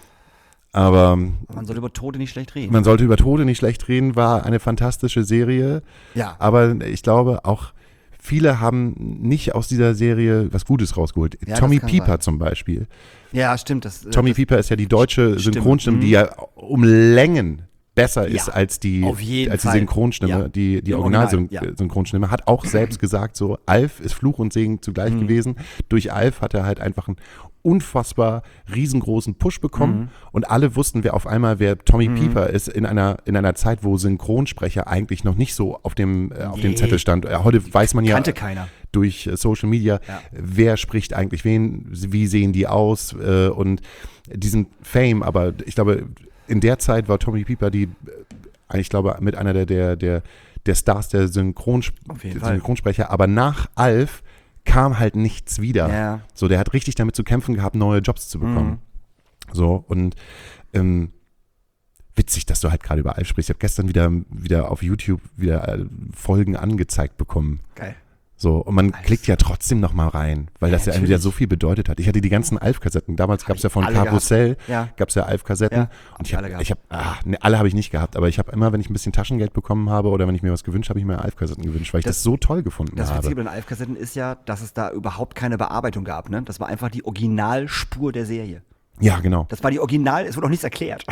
Aber Man soll über Tode nicht schlecht reden. man sollte über Tode nicht schlecht reden, war eine fantastische Serie. Ja. Aber ich glaube auch, viele haben nicht aus dieser Serie was Gutes rausgeholt. Ja, das Tommy kann Pieper sein. zum Beispiel. Ja, stimmt. Das, Tommy das, Pieper ist ja die deutsche Stimme. Synchronstimme, Mhm. die ja um Längen besser ist Ja, als die, auf jeden als die Fall. Synchronstimme, Ja. die, die Im Original, Original-Synchronstimme, hat auch selbst gesagt, so Alf ist Fluch und Segen zugleich Mhm. gewesen. Durch Alf hat er halt einfach einen unfassbar riesengroßen Push bekommen Mhm. und alle wussten, wer auf einmal wer Tommy Pieper ist in einer, in einer Zeit, wo Synchronsprecher eigentlich noch nicht so auf dem, äh, auf dem Nee. Zettel stand. Äh, Heute weiß man ja kannte keiner. durch äh, Social Media, Ja. wer spricht eigentlich wen, wie sehen die aus äh, und diesen Fame, aber ich glaube, in der Zeit war Tommy Pieper die, äh, ich glaube, mit einer der, der, der, der Stars der Synchrons Auf jeden der Fall. Synchronsprecher, aber nach Alf kam halt nichts wieder. Ja. So, der hat richtig damit zu kämpfen gehabt, neue Jobs zu bekommen. Mhm. So, und ähm, witzig, dass du halt gerade über Alf sprichst. Ich habe gestern wieder, wieder auf YouTube wieder äh, Folgen angezeigt bekommen. Geil. So, und man Alf. klickt ja trotzdem nochmal rein, weil Ja, das ja einem wieder natürlich. so viel bedeutet hat. Ich hatte die ganzen Alf-Kassetten. Damals gab es ja von alle Karussell, Ja. gab es ja Alf-Kassetten. Ja, hab und ich ich alle habe, gehabt. ich hab, ah, ne, alle habe ich nicht gehabt, aber ich habe immer, wenn ich ein bisschen Taschengeld bekommen habe oder wenn ich mir was gewünscht habe, ich mir Alf-Kassetten gewünscht, weil ich das, Das- so toll gefunden Das habe. Witzige bei den Alf-Kassetten ist ja, dass es da überhaupt keine Bearbeitung gab. Ne? Das war einfach die Originalspur der Serie. Ja, genau. Das war die Original, es wurde auch nichts erklärt.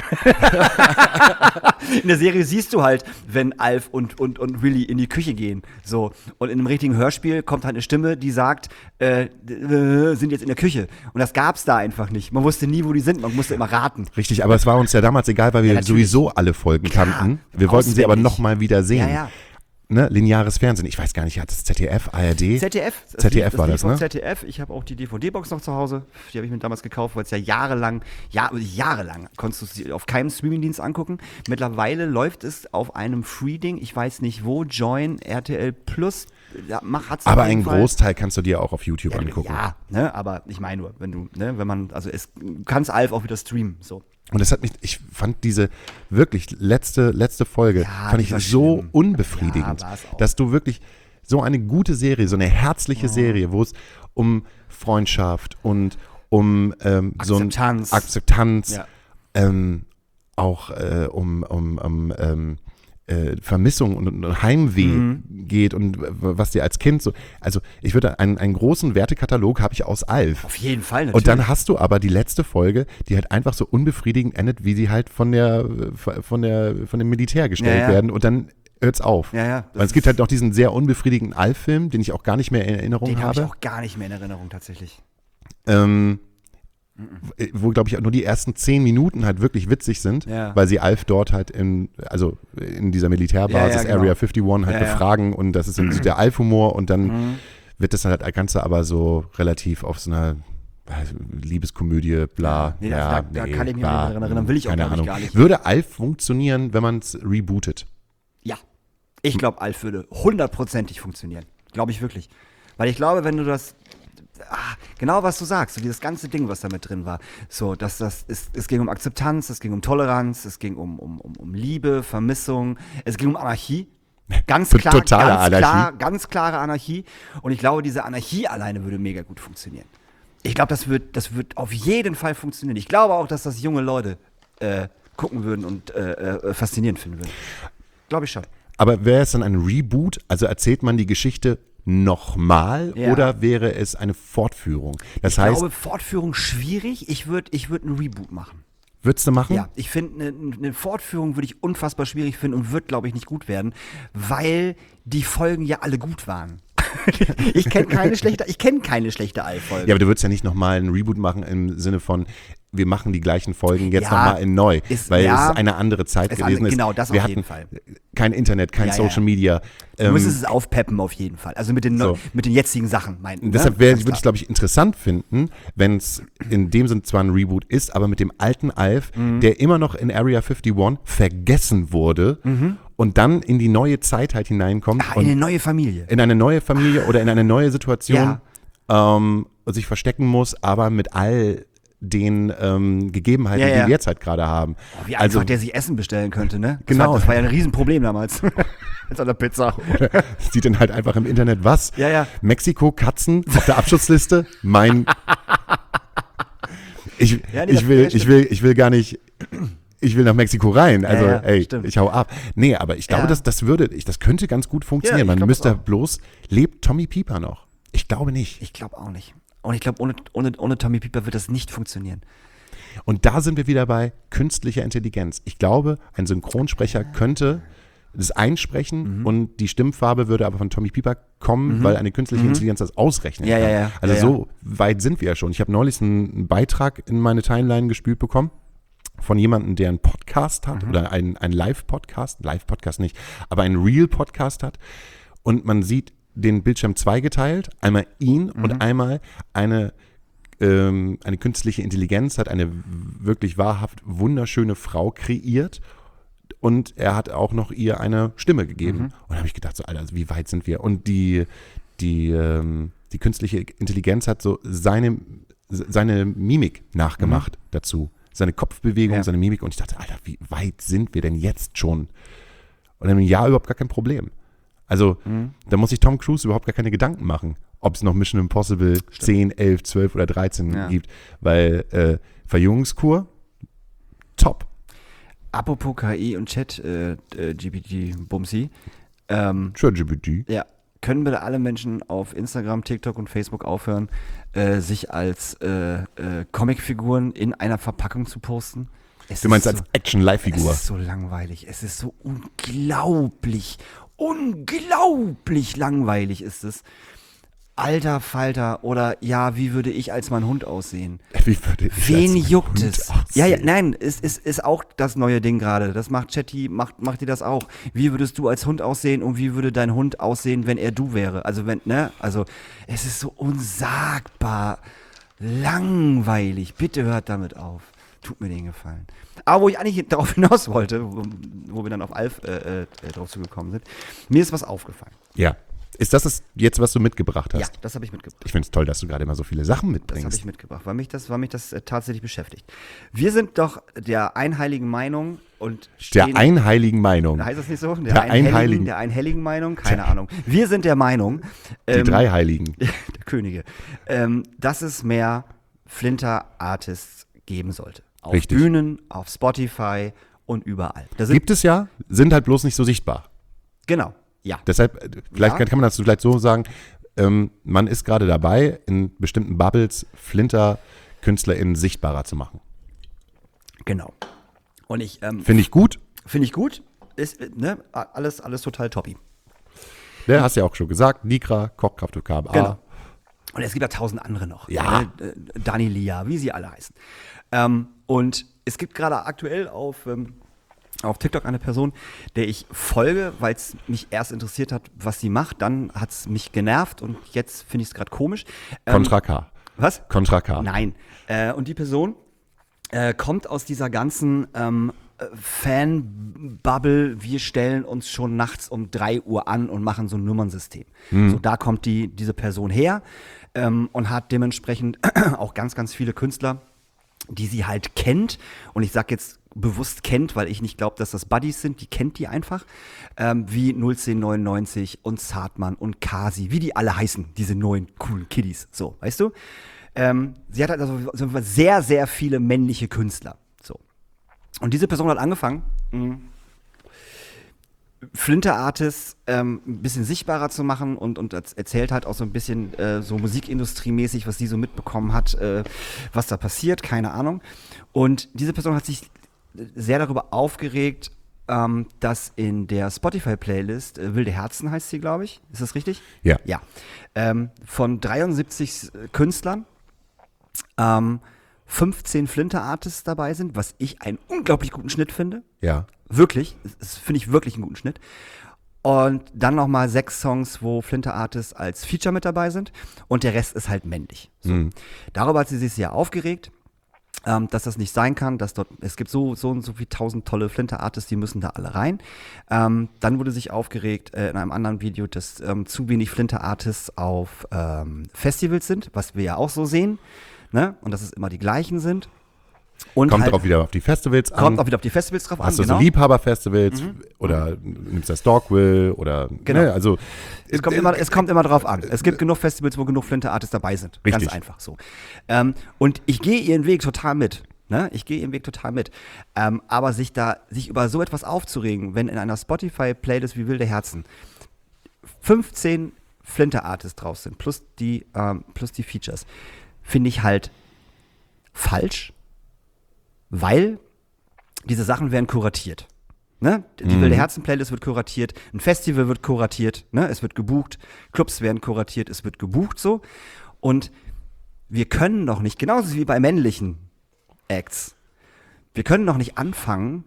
In der Serie siehst du halt, wenn Alf und, und, und Willy in die Küche gehen. So. Und in einem richtigen Hörspiel kommt halt eine Stimme, die sagt, äh, äh, sind jetzt in der Küche. Und das gab's da einfach nicht. Man wusste nie, wo die sind, man musste immer raten. Richtig, aber es war uns ja damals egal, weil wir Ja, natürlich. sowieso alle Folgen kannten. Wir wollten sie aber auswendig. nochmal wieder sehen. Ja, ja. Ne? Lineares Fernsehen. Ich weiß gar nicht, hat das Z D F, A R D? Z D F. Das Z D F lief, war lief das, auf ne? Z D F. Ich habe auch die D V D-Box noch zu Hause. Die habe ich mir damals gekauft, weil es ja jahrelang, ja, jahrelang konntest du sie auf keinem Streamingdienst angucken. Mittlerweile läuft es auf einem Free-Ding. Ich weiß nicht wo. Join, R T L Plus. Ja, mach, hat's Aber auf jeden einen Fall. Großteil kannst du dir auch auf YouTube Ja, angucken. Ja, ne, aber ich meine nur, wenn du, ne, wenn man, also es du kannst Alf auch wieder streamen, so. Und das hat mich, ich fand diese wirklich letzte, letzte Folge, Ja, fand die ich war so schlimm. unbefriedigend, Ja, war's auch. dass du wirklich so eine gute Serie, so eine herzliche Serie, wo es um Freundschaft und um ähm, so ein Akzeptanz. Akzeptanz, Ja. ähm, auch äh, um, um, um ähm, äh, Vermissung und, und Heimweh Mhm. geht und w- was dir als Kind so, also ich würde einen, einen großen Wertekatalog habe ich aus Alf. Auf jeden Fall natürlich. Und dann hast du aber die letzte Folge, die halt einfach so unbefriedigend endet, wie sie halt von der von der von dem Militär gestellt Ja, ja. werden und dann hört's auf. Ja, ja, das Weil es gibt ist- halt noch diesen sehr unbefriedigenden Alf-Film, den ich auch gar nicht mehr in Erinnerung den habe ich habe. auch gar nicht mehr in Erinnerung tatsächlich. Ähm, wo, glaube ich, nur die ersten zehn Minuten halt wirklich witzig sind, Ja. weil sie Alf dort halt in, also in dieser Militärbasis Ja, ja, genau. Area einundfünfzig halt Ja, ja. befragen und das ist so der Alf-Humor und dann wird das halt Ganze aber so relativ auf so einer Liebeskomödie, bla, Nee, ja, da, da nee, kann ich mich bla, nicht daran erinnern, will ich auch keine glaub ich, Ahnung. gar nicht. Würde Alf funktionieren, wenn man es rebootet? Ja, ich glaube, Alf würde hundertprozentig funktionieren. Glaube ich wirklich. Weil ich glaube, wenn du das, ah, genau was du sagst, so dieses ganze Ding, was da mit drin war, so, dass das, es, es ging um Akzeptanz, es ging um Toleranz, es ging um, um, um, um Liebe, Vermissung, es ging um Anarchie. Ganz klar, Totale ganz Anarchie. klar, ganz klare Anarchie. Und ich glaube, diese Anarchie alleine würde mega gut funktionieren. Ich glaube, das wird, das wird auf jeden Fall funktionieren. Ich glaube auch, dass das junge Leute äh, gucken würden und äh, äh, faszinierend finden würden. Glaube ich schon. Aber wäre es dann ein Reboot? Also erzählt man die Geschichte nochmal Ja. oder wäre es eine Fortführung? Das Ich heißt, glaube, Fortführung schwierig. Ich würde ich würd ein Reboot machen. würdest du machen? Ja, ich finde, eine ne Fortführung würde ich unfassbar schwierig finden und wird, glaube ich, nicht gut werden, weil die Folgen ja alle gut waren. ich kenne keine schlechte, ich kenne keine schlechte Alf-Folge. Ja, aber du würdest ja nicht nochmal einen Reboot machen im Sinne von, wir machen die gleichen Folgen jetzt Ja, nochmal in neu, ist- weil ja, es eine andere Zeit ist gewesen eine- ist. genau, das wir auf hatten jeden Fall. kein Internet, kein Ja, ja, Social ja. Media. Du Ähm, müsstest es aufpeppen auf jeden Fall. Also mit den, So. mit den jetzigen Sachen, meinten. Ne? Deshalb wär, Ganz würde ich, klar. glaube ich, interessant finden, wenn es in dem Sinne zwar ein Reboot ist, aber mit dem alten Alf, Mhm. der immer noch in Area einundfünfzig vergessen wurde und dann in die neue Zeit halt hineinkommt Ah, und in eine neue Familie. in eine neue Familie oder in eine neue Situation ähm, sich verstecken muss, aber mit all den ähm, Gegebenheiten, Ja, ja. die wir jetzt halt gerade haben. Wie also einfach der sich Essen bestellen könnte, ne? Das Genau. War, das war ja ein Riesenproblem damals. Mit einer Pizza. sieht dann halt einfach im Internet was. Ja, ja. Mexiko, Katzen auf der Abschutzliste. Mein. Ich, Ja, nee, ich, das- will, ja, ich, will, ich will gar nicht. Ich will nach Mexiko rein. Also, ja, ey, stimmt. ich hau ab. Nee, aber ich glaube, Ja. das, das würde, ich, das könnte ganz gut funktionieren. Ja, ich Man glaub müsste das auch. bloß, lebt Tommy Pieper noch? Ich glaube nicht. Ich glaube auch nicht. Und ich glaube, ohne, ohne, ohne Tommy Pieper wird das nicht funktionieren. Und da sind wir wieder bei künstlicher Intelligenz. Ich glaube, ein Synchronsprecher könnte das einsprechen Mhm. und die Stimmfarbe würde aber von Tommy Pieper kommen, weil eine künstliche Intelligenz das ausrechnen Ja, kann. ja, ja. Also Ja, so weit sind wir ja schon. Ich habe neulich einen, einen Beitrag in meine Timeline gespült bekommen von jemandem, der einen Podcast hat Mhm. oder einen, einen Live-Podcast, Live-Podcast nicht, aber einen Real-Podcast hat und man sieht den Bildschirm zweigeteilt, einmal ihn Mhm. und einmal eine ähm, eine künstliche Intelligenz hat eine wirklich wahrhaft wunderschöne Frau kreiert und er hat auch noch ihr eine Stimme gegeben. Und da habe ich gedacht, so, Alter, wie weit sind wir? Und die, die, ähm, die künstliche Intelligenz hat so seine, seine Mimik nachgemacht dazu. Seine Kopfbewegung, Ja. seine Mimik. Und ich dachte, Alter, wie weit sind wir denn jetzt schon? Und in einem Jahr überhaupt gar kein Problem. Also, da muss sich Tom Cruise überhaupt gar keine Gedanken machen, ob es noch Mission Impossible zehn, elf, zwölf oder dreizehn Ja. gibt. Weil äh, Verjüngungskur, top. Apropos K I und Chat, äh, äh, G P T, Bumsi. Ähm, ChatGPT. ja, können bitte alle Menschen auf Instagram, TikTok und Facebook aufhören, äh, sich als äh, äh, Comicfiguren in einer Verpackung zu posten? Es Du meinst ist als so, Action-Live-Figur. Es ist so langweilig. Es ist so unglaublich, unglaublich langweilig ist es. Alter Falter, oder ja, wie würde ich als mein Hund aussehen? Wie würde ich Wen als juckt Hund es? aussehen? Ja, ja, nein, es ist, ist auch das neue Ding gerade. Das macht Chatty, macht, macht dir das auch. Wie würdest du als Hund aussehen und wie würde dein Hund aussehen, wenn er du wäre? Also wenn, ne? Also es ist so unsagbar langweilig. Bitte hört damit auf. Tut mir den Gefallen. Aber wo ich eigentlich darauf hinaus wollte, wo, wo wir dann auf Alf äh, äh, drauf zugekommen sind, mir ist was aufgefallen. Ja. Ist das das jetzt, was du mitgebracht hast? Ja, das habe ich mitgebracht. Ich finde es toll, dass du gerade immer so viele Sachen Das habe mitbringst. ich mitgebracht, weil mich das, weil mich das äh, tatsächlich beschäftigt. Wir sind doch der einheiligen Meinung und Der stehen, einheiligen Meinung. heißt das nicht so? Der Einheiligen. Der einhelligen Meinung? Keine Ahnung. Wir sind der Meinung, Die ähm, drei Heiligen. der Könige, ähm, dass es mehr Flinter-Artists geben sollte. Auf Richtig. Bühnen, auf Spotify und überall. Da sind, Gibt es ja, sind halt bloß nicht so sichtbar. genau, ja. Deshalb, äh, vielleicht Ja. kann, kann man das vielleicht so sagen, ähm, man ist gerade dabei, in bestimmten Bubbles Flinter-KünstlerInnen sichtbarer zu machen. Genau. Und ich ähm, Finde ich gut. finde ich gut. Ist, äh, ne, alles, alles total toppi. Ne, hast ja auch schon gesagt, Nikra, Kochkraft und K M A. Genau. Und es gibt ja tausend andere noch. Ja. Ne? Dani Lia, wie sie alle heißen. Ähm, und es gibt gerade aktuell auf, ähm, auf TikTok eine Person, der ich folge, weil es mich erst interessiert hat, was sie macht. Dann hat es mich genervt und jetzt finde ich es gerade komisch. Ähm, Contra K. Was? Contra K. Nein. Äh, und die Person äh, kommt aus dieser ganzen ähm, Fan-Bubble, wir stellen uns schon nachts um drei Uhr an und machen so ein Nummernsystem. Mhm. So, da kommt die, diese Person her ähm, und hat dementsprechend auch ganz, ganz viele Künstler, die sie halt kennt. Und ich sag jetzt bewusst kennt, weil ich nicht glaube, dass das Buddies sind, die kennt die einfach. Ähm, wie null zehn neunundneunzig und Zartmann und Kasi, wie die alle heißen, diese neuen coolen Kiddies. So, weißt du? Ähm, sie hat halt also sehr, sehr viele männliche Künstler. So. Und diese Person hat angefangen, mh, Flinter-Artists ähm, ein bisschen sichtbarer zu machen und, und erzählt halt auch so ein bisschen äh, so musikindustriemäßig, was sie so mitbekommen hat, äh, was da passiert, keine Ahnung. Und diese Person hat sich sehr darüber aufgeregt, ähm, dass in der Spotify-Playlist, äh, Wilde Herzen heißt sie, glaube ich, ist das richtig? Ja. Ja. Ähm, von dreiundsiebzig Künstlern ähm, fünfzehn Flinter-Artists dabei sind, was ich einen unglaublich guten Schnitt finde. Ja. Wirklich, das finde ich wirklich einen guten Schnitt. Und dann nochmal sechs Songs, wo Flinter-Artists als Feature mit dabei sind und der Rest ist halt männlich. So. Mhm. Darüber hat sie sich sehr aufgeregt, ähm, dass das nicht sein kann, dass dort, es gibt so, so und so viele tausend tolle Flinter-Artists, die müssen da alle rein. Ähm, dann wurde sich aufgeregt äh, in einem anderen Video, dass ähm, zu wenig Flinter-Artists auf ähm, Festivals sind, was wir ja auch so sehen, ne? Und dass es immer die gleichen sind. Und Kommt halt, auch wieder auf die Festivals an. kommt auch wieder auf die Festivals drauf Hast an, du genau. so Liebhaber-Festivals oder nimmst das Dogville oder Genau. ne, also Es kommt, immer, es kommt immer drauf an. Es gibt genug Festivals, wo genug Flinter-Artists dabei sind. Richtig. Ganz einfach so. Ähm, und ich gehe ihren Weg total mit. Ne? Ich gehe ihren Weg total mit. Ähm, aber sich da, sich über so etwas aufzuregen, wenn in einer Spotify-Playlist wie Wilde Herzen fünfzehn Flinter-Artists drauf sind, plus die, ähm, plus die Features, finde ich halt falsch, weil diese Sachen werden kuratiert. Ne? Die Mhm. Wilde Herzen-Playlist wird kuratiert, ein Festival wird kuratiert, ne? Es wird gebucht, Clubs werden kuratiert, es wird gebucht so. Und wir können doch nicht, genauso wie bei männlichen Acts, wir können doch nicht anfangen,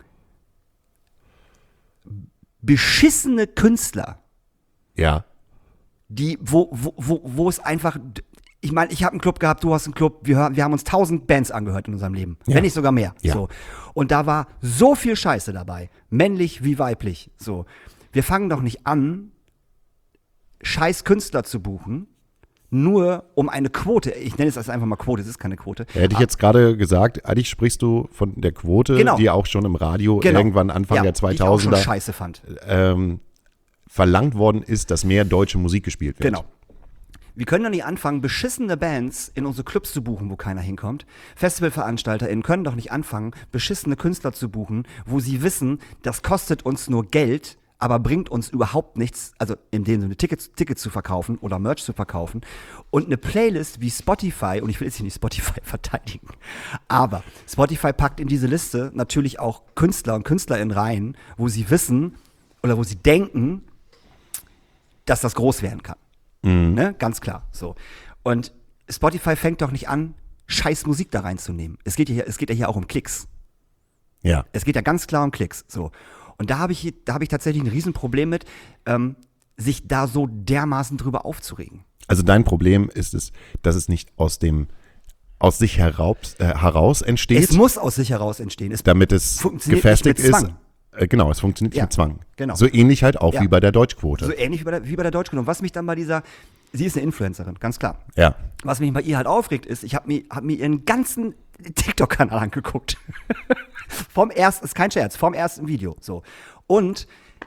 beschissene Künstler, ja. die, wo, wo, wo, wo es einfach, ich meine, ich habe einen Club gehabt, du hast einen Club, wir, hör- wir haben uns tausend Bands angehört in unserem Leben, Ja. wenn nicht sogar mehr. Ja. So. Und da war so viel Scheiße dabei, männlich wie weiblich. So. Wir fangen doch nicht an, scheiß Künstler zu buchen, nur um eine Quote, ich nenne es also einfach mal Quote, es ist keine Quote. Hätte ich jetzt gerade gesagt, eigentlich sprichst du von der Quote, Genau. die auch schon im Radio Genau. irgendwann Anfang Ja, der die ich auch schon zweitausender scheiße fand. ähm, verlangt worden ist, dass mehr deutsche Musik gespielt wird. Genau. Wir können doch nicht anfangen, beschissene Bands in unsere Clubs zu buchen, wo keiner hinkommt. FestivalveranstalterInnen können doch nicht anfangen, beschissene Künstler zu buchen, wo sie wissen, das kostet uns nur Geld, aber bringt uns überhaupt nichts, also in dem Sinne Tickets, Tickets zu verkaufen oder Merch zu verkaufen. Und eine Playlist wie Spotify, und ich will jetzt hier nicht Spotify verteidigen, aber Spotify packt in diese Liste natürlich auch Künstler und KünstlerInnen rein, wo sie wissen oder wo sie denken, dass das groß werden kann. Mhm. Ne? Ganz klar. So. Und Spotify fängt doch nicht an, scheiß Musik da reinzunehmen. Es geht ja, hier- es geht ja hier auch um Klicks. Ja. Es geht ja ganz klar um Klicks. So. Und da habe ich, hier- da habe ich tatsächlich ein Riesenproblem mit, ähm, sich da so dermaßen drüber aufzuregen. Also dein Problem ist es, dass es nicht aus dem aus sich heraus, äh, heraus entsteht, Es muss aus sich heraus entstehen. Es damit es funktioniert gefestigt nicht mit ist. Zwang. Äh, genau, es funktioniert nicht Ja, mit Zwang. genau. So ähnlich halt auch Ja. wie bei der Deutschquote. so ähnlich wie bei der, wie bei der Deutschquote. Und was mich dann bei dieser, sie ist eine Influencerin, ganz klar. ja. Was mich bei ihr halt aufregt, ist, ich habe mir, hab mir ihren ganzen TikTok-Kanal angeguckt. vom ersten, ist kein Scherz, vom ersten Video. So. Und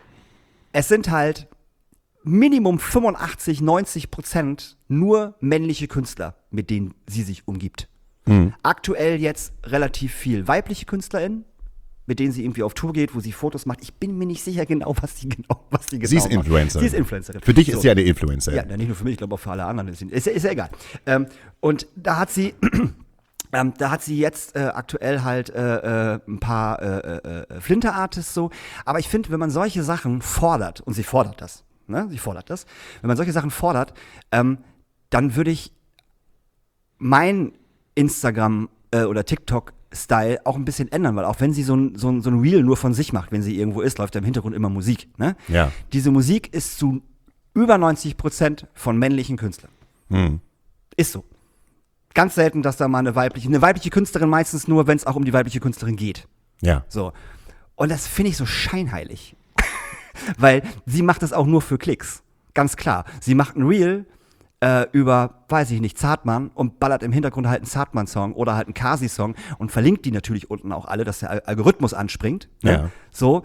es sind halt Minimum fünfundachtzig, neunzig Prozent nur männliche Künstler, mit denen sie sich umgibt. Mhm. Aktuell jetzt relativ viel weibliche KünstlerInnen, mit denen sie irgendwie auf Tour geht, wo sie Fotos macht. Ich bin mir nicht sicher genau, was sie genau, was sie genau Sie ist macht. Influencerin. Sie ist Influencerin. Für dich So. ist sie eine Influencerin. Ja, nicht nur für mich, ich glaube auch für alle anderen. Ist, ist, ist ja egal. Ähm, und da hat sie, ähm, da hat sie jetzt äh, aktuell halt äh, äh, ein paar äh, äh, Flinter-Artists so. Aber ich finde, wenn man solche Sachen fordert, und sie fordert das, ne? Sie fordert das, wenn man solche Sachen fordert, ähm, dann würde ich mein Instagram äh, oder TikTok-Style auch ein bisschen ändern, weil auch wenn sie so ein, so, ein, so ein Reel nur von sich macht, wenn sie irgendwo ist, läuft da im Hintergrund immer Musik. Ne? Ja. Diese Musik ist zu über neunzig Prozent von männlichen Künstlern. Hm. Ist so. Ganz selten, dass da mal eine weibliche, eine weibliche Künstlerin meistens nur, wenn es auch um die weibliche Künstlerin geht. Ja. So. Und das finde ich so scheinheilig. Weil sie macht es auch nur für Klicks. Ganz klar. Sie macht ein Reel äh, über, weiß ich nicht, Zartmann und ballert im Hintergrund halt einen Zartmann-Song oder halt einen Kasi-Song und verlinkt die natürlich unten auch alle, dass der Al- Algorithmus anspringt. Ne? Ja. So.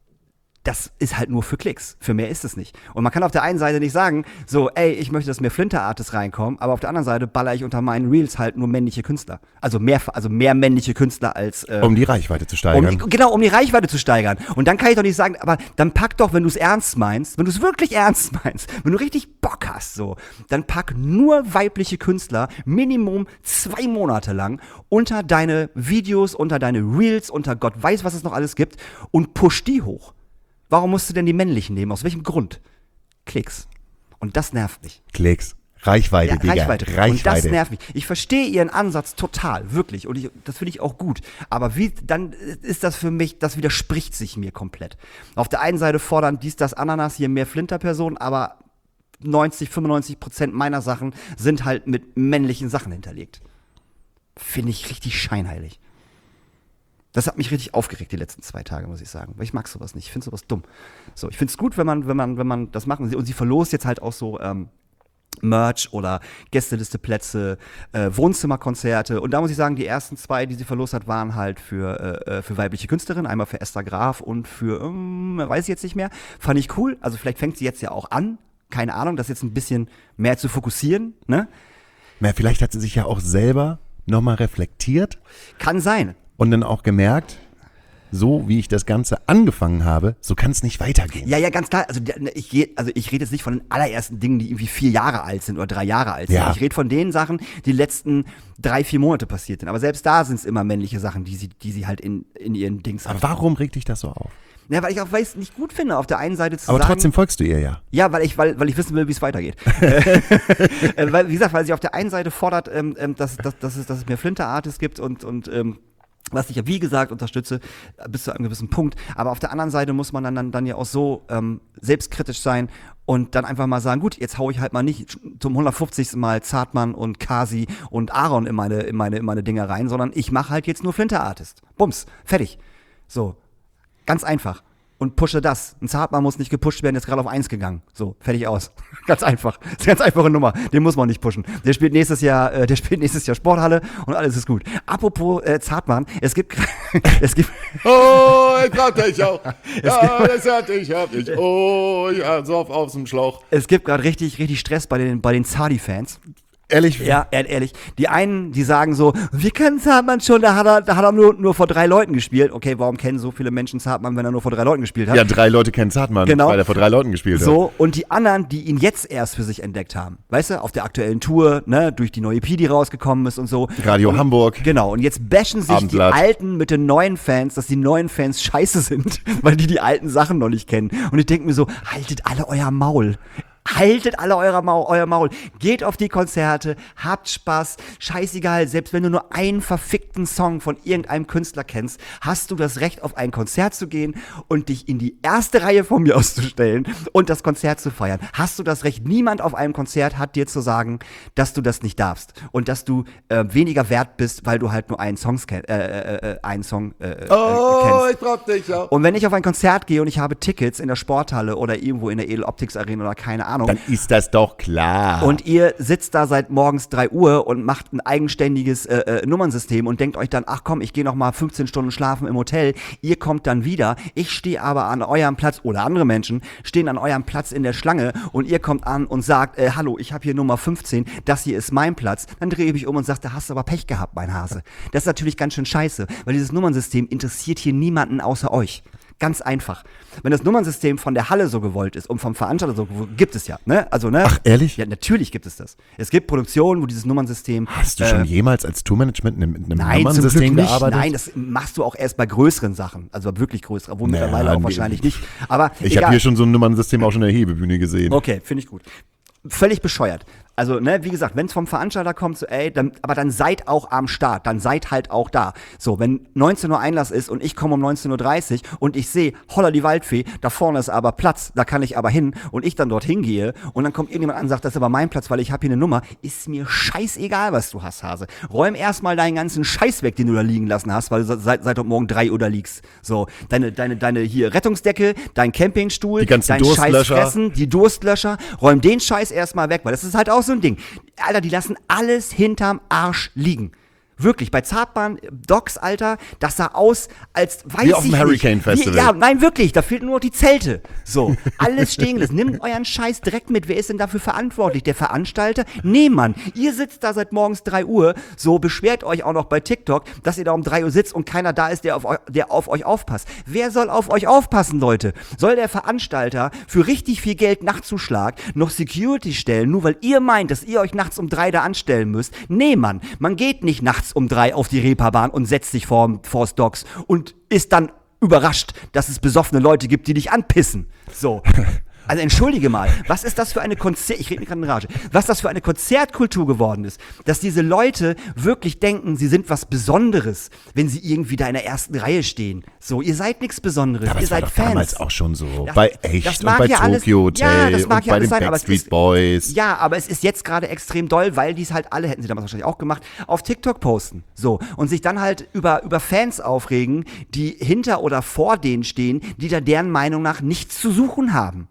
Das ist halt nur für Klicks. Für mehr ist es nicht. Und man kann auf der einen Seite nicht sagen, so, ey, ich möchte, dass mehr Flinter-Artists reinkommen, aber auf der anderen Seite baller ich unter meinen Reels halt nur männliche Künstler. Also mehr, also mehr männliche Künstler als äh, Um die Reichweite zu um steigern. die, genau, um die Reichweite zu steigern. Und dann kann ich doch nicht sagen, aber dann pack doch, wenn du es ernst meinst, wenn du es wirklich ernst meinst, wenn du richtig Bock hast, so, dann pack nur weibliche Künstler Minimum zwei Monate lang unter deine Videos, unter deine Reels, unter Gott weiß, was es noch alles gibt und push die hoch. Warum musst du denn die männlichen nehmen? Aus welchem Grund? Klicks. Und das nervt mich. Klicks. Reichweite, Ja, Digga. Reichweite. Reichweite. Und das nervt mich. Ich verstehe ihren Ansatz total, wirklich. Und ich, das finde ich auch gut. Aber wie, dann ist das für mich, das widerspricht sich mir komplett. Auf der einen Seite fordern dies, das, Ananas, hier mehr Flinterpersonen, aber neunzig, fünfundneunzig Prozent meiner Sachen sind halt mit männlichen Sachen hinterlegt. Finde ich richtig scheinheilig. Das hat mich richtig aufgeregt die letzten zwei Tage, muss ich sagen. Weil ich mag sowas nicht. Ich finde sowas dumm. So, ich finde es gut, wenn man, wenn man, wenn man das macht. Und sie, und sie verlost jetzt halt auch so ähm, Merch oder Gästelisteplätze, äh, Wohnzimmerkonzerte. Und da muss ich sagen, die ersten zwei, die sie verlost hat, waren halt für, äh, für weibliche Künstlerinnen. Einmal für Esther Graf und für, ähm, weiß ich jetzt nicht mehr. Fand ich cool. Also vielleicht fängt sie jetzt ja auch an. Keine Ahnung, das jetzt ein bisschen mehr zu fokussieren. Ne? Na, vielleicht hat sie sich ja auch selber nochmal reflektiert. Kann sein. Und dann auch gemerkt, so wie ich das Ganze angefangen habe, so kann es nicht weitergehen. Ja, ja, ganz klar. Also ich, geh- also ich rede jetzt nicht von den allerersten Dingen, die irgendwie vier Jahre alt sind oder drei Jahre alt sind. Ja. Ich rede von den Sachen, die letzten drei, vier Monate passiert sind. Aber selbst da sind es immer männliche Sachen, die sie, die sie halt in, in ihren Dings Aber hat. warum regt dich das so auf? Ja, weil ich auch weiß, nicht gut finde, auf der einen Seite zu Aber sagen. trotzdem folgst du ihr ja. Ja, weil ich, weil, weil ich wissen will, wie es weitergeht. äh, weil, wie gesagt, weil sie auf der einen Seite fordert, ähm, ähm, dass, dass, dass, es, dass es mehr Flinter-Artists gibt und, und ähm, was ich ja wie gesagt unterstütze, bis zu einem gewissen Punkt. Aber auf der anderen Seite muss man dann, dann, dann ja auch so ähm, selbstkritisch sein und dann einfach mal sagen, gut, jetzt hau ich halt mal nicht zum hundertfünfzigsten Mal Zartmann und Kasi und Aaron in meine, in meine, in meine Dinger rein, sondern ich mache halt jetzt nur Flinter-Artist. Bums, fertig. So, ganz einfach. Und pushe das. Ein Zartmann muss nicht gepusht werden, ist gerade auf eins gegangen. So, fertig aus. Ganz einfach. Das ist eine ganz einfache Nummer. Den muss man nicht pushen. Der spielt nächstes Jahr, äh, der spielt nächstes Jahr Sporthalle und alles ist gut. Apropos äh, Zartmann, es gibt, es gibt, Oh, ich brauch dich auch. Ja, das hatte ich, hab ich. Oh, ja, so auf, auf dem Schlauch. es gibt gerade richtig, richtig Stress bei den, bei den Zardi-Fans. Ehrlich? Ja, ehr- ehrlich. Die einen, die sagen so, wir kennen Zartmann schon, da hat er, da hat er nur, nur vor drei Leuten gespielt. Okay, warum kennen so viele Menschen Zartmann, wenn er nur vor drei Leuten gespielt hat? Ja, drei Leute kennen Zartmann, Genau. weil er vor drei Leuten gespielt hat. So, und die anderen, die ihn jetzt erst für sich entdeckt haben, weißt du, auf der aktuellen Tour, ne, durch die neue E P, die rausgekommen ist und so. Radio und, Hamburg. Genau, und jetzt bashen sich Abendblatt. die Alten mit den neuen Fans, dass die neuen Fans scheiße sind, weil die die alten Sachen noch nicht kennen. Und ich denke mir so, haltet alle euer Maul. Haltet alle euer Maul, euer Maul. Geht auf die Konzerte, habt Spaß, scheißegal, selbst wenn du nur einen verfickten Song von irgendeinem Künstler kennst, hast du das Recht, auf ein Konzert zu gehen und dich in die erste Reihe von mir auszustellen und das Konzert zu feiern. Hast du das Recht? Niemand auf einem Konzert hat dir zu sagen, dass du das nicht darfst und dass du äh, weniger wert bist, weil du halt nur einen, Songs ken- äh, äh, äh, einen Song äh, äh, Oh, kennst. ich brauch dich auch. Und wenn ich auf ein Konzert gehe und ich habe Tickets in der Sporthalle oder irgendwo in der Edel Optics Arena oder keine Ahnung, Dann ist das doch klar. und ihr sitzt da seit morgens drei Uhr und macht ein eigenständiges äh, äh, Nummernsystem und denkt euch dann, ach komm, ich gehe noch mal fünfzehn Stunden schlafen im Hotel. Ihr kommt dann wieder. Ich stehe aber an eurem Platz, oder andere Menschen stehen an eurem Platz in der Schlange und ihr kommt an und sagt, äh, hallo, ich habe hier Nummer fünfzehn, das hier ist mein Platz. Dann drehe ich mich um und sage, da hast du aber Pech gehabt, mein Hase. Das ist natürlich ganz schön scheiße, weil dieses Nummernsystem interessiert hier niemanden außer euch. Ganz einfach. Wenn das Nummernsystem von der Halle so gewollt ist und vom Veranstalter so gewollt, gibt es ja, ne? Also, ne? Ach, ehrlich? Ja, natürlich gibt es das. Es gibt Produktionen, wo dieses Nummernsystem. Hast du äh, schon jemals als Tourmanagement mit einem Nein, zum Glück Nummernsystem nicht. gearbeitet? Nein, das machst du auch erst bei größeren Sachen. Also bei wirklich größeren, obwohl Naja, mittlerweile auch nee. wahrscheinlich nicht. Aber Ich egal. habe hier schon so ein Nummernsystem auch schon in der Hebebühne gesehen. Okay, finde ich gut. Völlig bescheuert. Also, ne, wie gesagt, wenn es vom Veranstalter kommt, so, ey, dann, aber dann seid auch am Start, dann seid halt auch da. So, wenn neunzehn Uhr Einlass ist und ich komme um neunzehn Uhr dreißig und ich sehe, holla die Waldfee, da vorne ist aber Platz, da kann ich aber hin und ich dann dorthin gehe und dann kommt irgendjemand an und sagt, das ist aber mein Platz, weil ich habe hier eine Nummer, ist mir scheißegal, was du hast, Hase. Räum erstmal deinen ganzen Scheiß weg, den du da liegen lassen hast, weil du seit, seit heute Morgen drei Uhr da liegst. So, deine, deine, deine hier Rettungsdecke, dein Campingstuhl, Die ganzen dein Durstlöscher. Scheiß Fressen, die Durstlöscher, räum den Scheiß erstmal weg, weil das ist halt auch so ein Ding. Alter, die lassen alles hinterm Arsch liegen. Wirklich, bei Zartbahn, Docks, Alter, das sah aus, als weiß Wie ich auf dem nicht. Hurricane Festival. Wie, ja, nein, wirklich, da fehlten nur noch die Zelte. So, alles stehen gelassen. Nimmt euren Scheiß direkt mit. Wer ist denn dafür verantwortlich? Der Veranstalter? Nee, Mann. Ihr sitzt da seit morgens drei Uhr, so beschwert euch auch noch bei TikTok, dass ihr da um drei Uhr sitzt und keiner da ist, der auf, eu- der auf euch aufpasst. Wer soll auf euch aufpassen, Leute? Soll der Veranstalter für richtig viel Geld Nachtzuschlag noch Security stellen, nur weil ihr meint, dass ihr euch nachts um drei da anstellen müsst? Nee, Mann. Man geht nicht nachts um drei auf die Reeperbahn und setzt sich vor, vors Docks und ist dann überrascht, dass es besoffene Leute gibt, die dich anpissen. So. Also entschuldige mal, was ist das für eine Konzert, ich rede mir gerade in Rage, was das für eine Konzertkultur geworden ist, dass diese Leute wirklich denken, sie sind was Besonderes, wenn sie irgendwie da in der ersten Reihe stehen. So, ihr seid nichts Besonderes, Aber ihr es war seid doch Fans. damals auch schon so. Das- bei das Echt und mag bei ja alles- Tokyo Hotel ja, das mag und ja bei alles den sein, aber es Backstreet ist- Boys. Ja, aber es ist jetzt gerade extrem doll, weil die es halt alle, hätten sie damals wahrscheinlich auch gemacht, auf TikTok posten. So. Und sich dann halt über, über Fans aufregen, die hinter oder vor denen stehen, die da deren Meinung nach nichts zu suchen haben.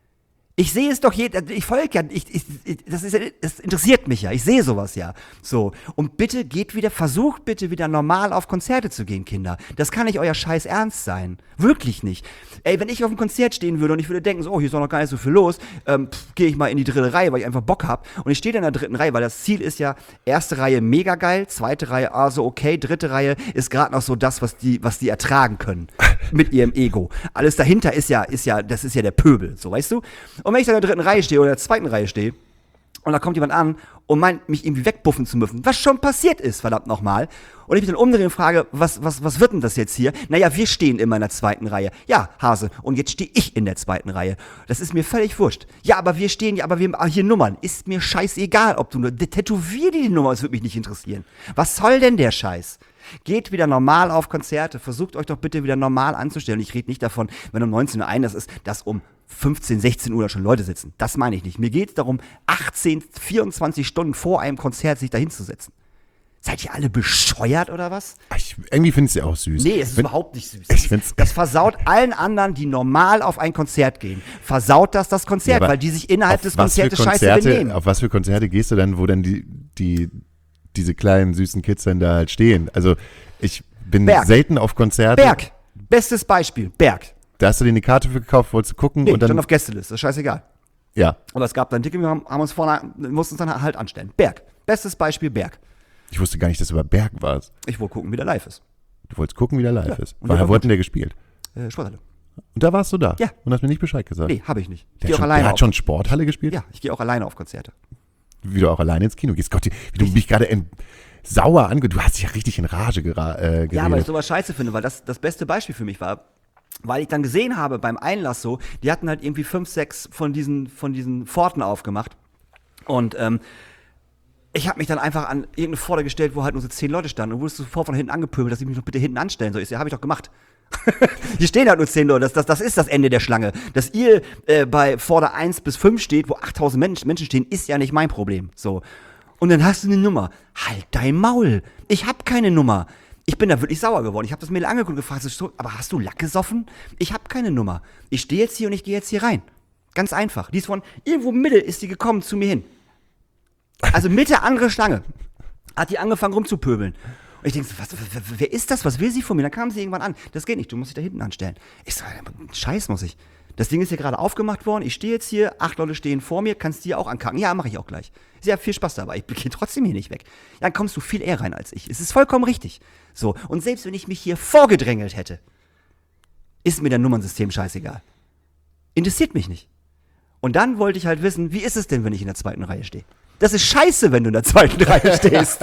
Ich sehe es doch jeder, ich folge ja, ich, ich, ich, das, ist, ja- das interessiert mich ja, ich sehe sowas ja. So, und bitte geht wieder, versucht bitte wieder normal auf Konzerte zu gehen, Kinder. Das kann nicht euer Scheiß Ernst sein. Wirklich nicht. Ey, wenn ich auf einem Konzert stehen würde und ich würde denken, so, oh, hier ist doch noch gar nicht so viel los, ähm, gehe ich mal in die dritte Reihe, weil ich einfach Bock hab. Und ich stehe da in der dritten Reihe, weil das Ziel ist ja, erste Reihe mega geil, zweite Reihe also okay, dritte Reihe ist gerade noch so das, was die, was die ertragen können. Mit ihrem Ego. Alles dahinter ist ja, ist ja, das ist ja der Pöbel, so, weißt du? Und wenn ich da in der dritten Reihe stehe oder in der zweiten Reihe stehe und da kommt jemand an und meint, mich irgendwie wegpuffen zu müssen, was schon passiert ist, verdammt nochmal, und ich mich dann umdrehe und frage, was, was, was wird denn das jetzt hier? Naja, wir stehen immer in der zweiten Reihe. Ja, Hase, und jetzt stehe ich in der zweiten Reihe. Das ist mir völlig wurscht. Ja, aber wir stehen, ja, aber wir haben hier Nummern. Ist mir scheißegal, ob du nur, tätowier dir die Nummer, das würde mich nicht interessieren. Was soll denn der Scheiß? Geht wieder normal auf Konzerte, versucht euch doch bitte wieder normal anzustellen. Ich rede nicht davon, wenn um neunzehn Uhr Einlass ist, dass um fünfzehn, sechzehn Uhr da schon Leute sitzen. Das meine ich nicht. Mir geht es darum, achtzehn, vierundzwanzig Stunden vor einem Konzert sich da hinzusetzen. Seid ihr alle bescheuert oder was? Ich, irgendwie finde ich sie auch süß. Nee, es ist Wenn- überhaupt nicht süß. Ich Das, find's- das versaut allen anderen, die normal auf ein Konzert gehen. Versaut das das Konzert, Ja, aber weil die sich innerhalb auf des was für Konzertes scheiße Konzerte- benehmen. Auf was für Konzerte gehst du dann, wo dann die, die, diese kleinen süßen Kids dann da halt stehen? Also ich bin Berg. selten auf Konzerte. Berg. Bestes Beispiel. Berg. Da hast du dir eine Karte für gekauft, wolltest du gucken Nee, und dann. stand auf Gästeliste. Ist scheißegal. Ja, Aber es gab dann Ticket, wir haben, haben uns vorne, mussten uns dann halt anstellen. Berg. Bestes Beispiel Berg. ich wusste gar nicht, dass du über Berg warst. Ich wollte gucken, wie der live ist. Du wolltest gucken, wie der live Ja, ist. und Weil, der wo war hat denn der gespielt? Äh, Sporthalle. Und da warst du da? Ja. Und hast mir nicht Bescheid gesagt? Nee, habe ich nicht. Ich Der, gehe hat auch schon, alleine der hat auf. schon Sporthalle gespielt? Ja, ich gehe auch alleine auf Konzerte. Wie du auch alleine ins Kino gehst. Gott, wie du mich gerade in, sauer ange... Du hast dich ja richtig in Rage gera äh, geredet. Ja, weil ich sowas scheiße finde, weil das das beste Beispiel für mich war. Weil ich dann gesehen habe beim Einlass so, die hatten halt irgendwie fünf, sechs von diesen, von diesen Pforten aufgemacht. Und ähm, ich habe mich dann einfach an irgendeine Pforte gestellt, wo halt nur so zehn Leute standen und wurdest sofort von hinten angepöbelt, dass ich mich doch bitte hinten anstellen soll. Ich so, ja, habe ich doch gemacht. Hier stehen halt nur zehn Leute, das, das, das ist das Ende der Schlange. Dass ihr äh, bei Pforte eins bis fünf steht, wo achttausend Menschen, Menschen stehen, ist ja nicht mein Problem. So. Und dann hast du eine Nummer. Halt dein Maul. Ich hab keine Nummer. Ich bin da wirklich sauer geworden. Ich habe das Mädel angeguckt und gefragt, so, aber hast du Lack gesoffen? Ich habe keine Nummer. Ich stehe jetzt hier und ich gehe jetzt hier rein. Ganz einfach. Die ist von irgendwo Mitte ist die gekommen zu mir hin. Also Mitte andere Schlange. Hat die angefangen rumzupöbeln. Und ich denke, so, was, wer, wer ist das? Was will sie von mir? Dann kam sie irgendwann an. Das geht nicht, du musst dich da hinten anstellen. Ich so, Scheiß muss ich. Das Ding ist hier gerade aufgemacht worden. Ich stehe jetzt hier, acht Leute stehen vor mir. Kannst du hier auch ankacken? Ja, mache ich auch gleich. Sie hat viel Spaß dabei. Ich gehe trotzdem hier nicht weg. Dann kommst du viel eher rein als ich. Es ist vollkommen richtig. So. Und selbst wenn ich mich hier vorgedrängelt hätte, ist mir das Nummernsystem scheißegal. Interessiert mich nicht. Und dann wollte ich halt wissen, wie ist es denn, wenn ich in der zweiten Reihe stehe? Das ist scheiße, wenn du in der zweiten Reihe stehst.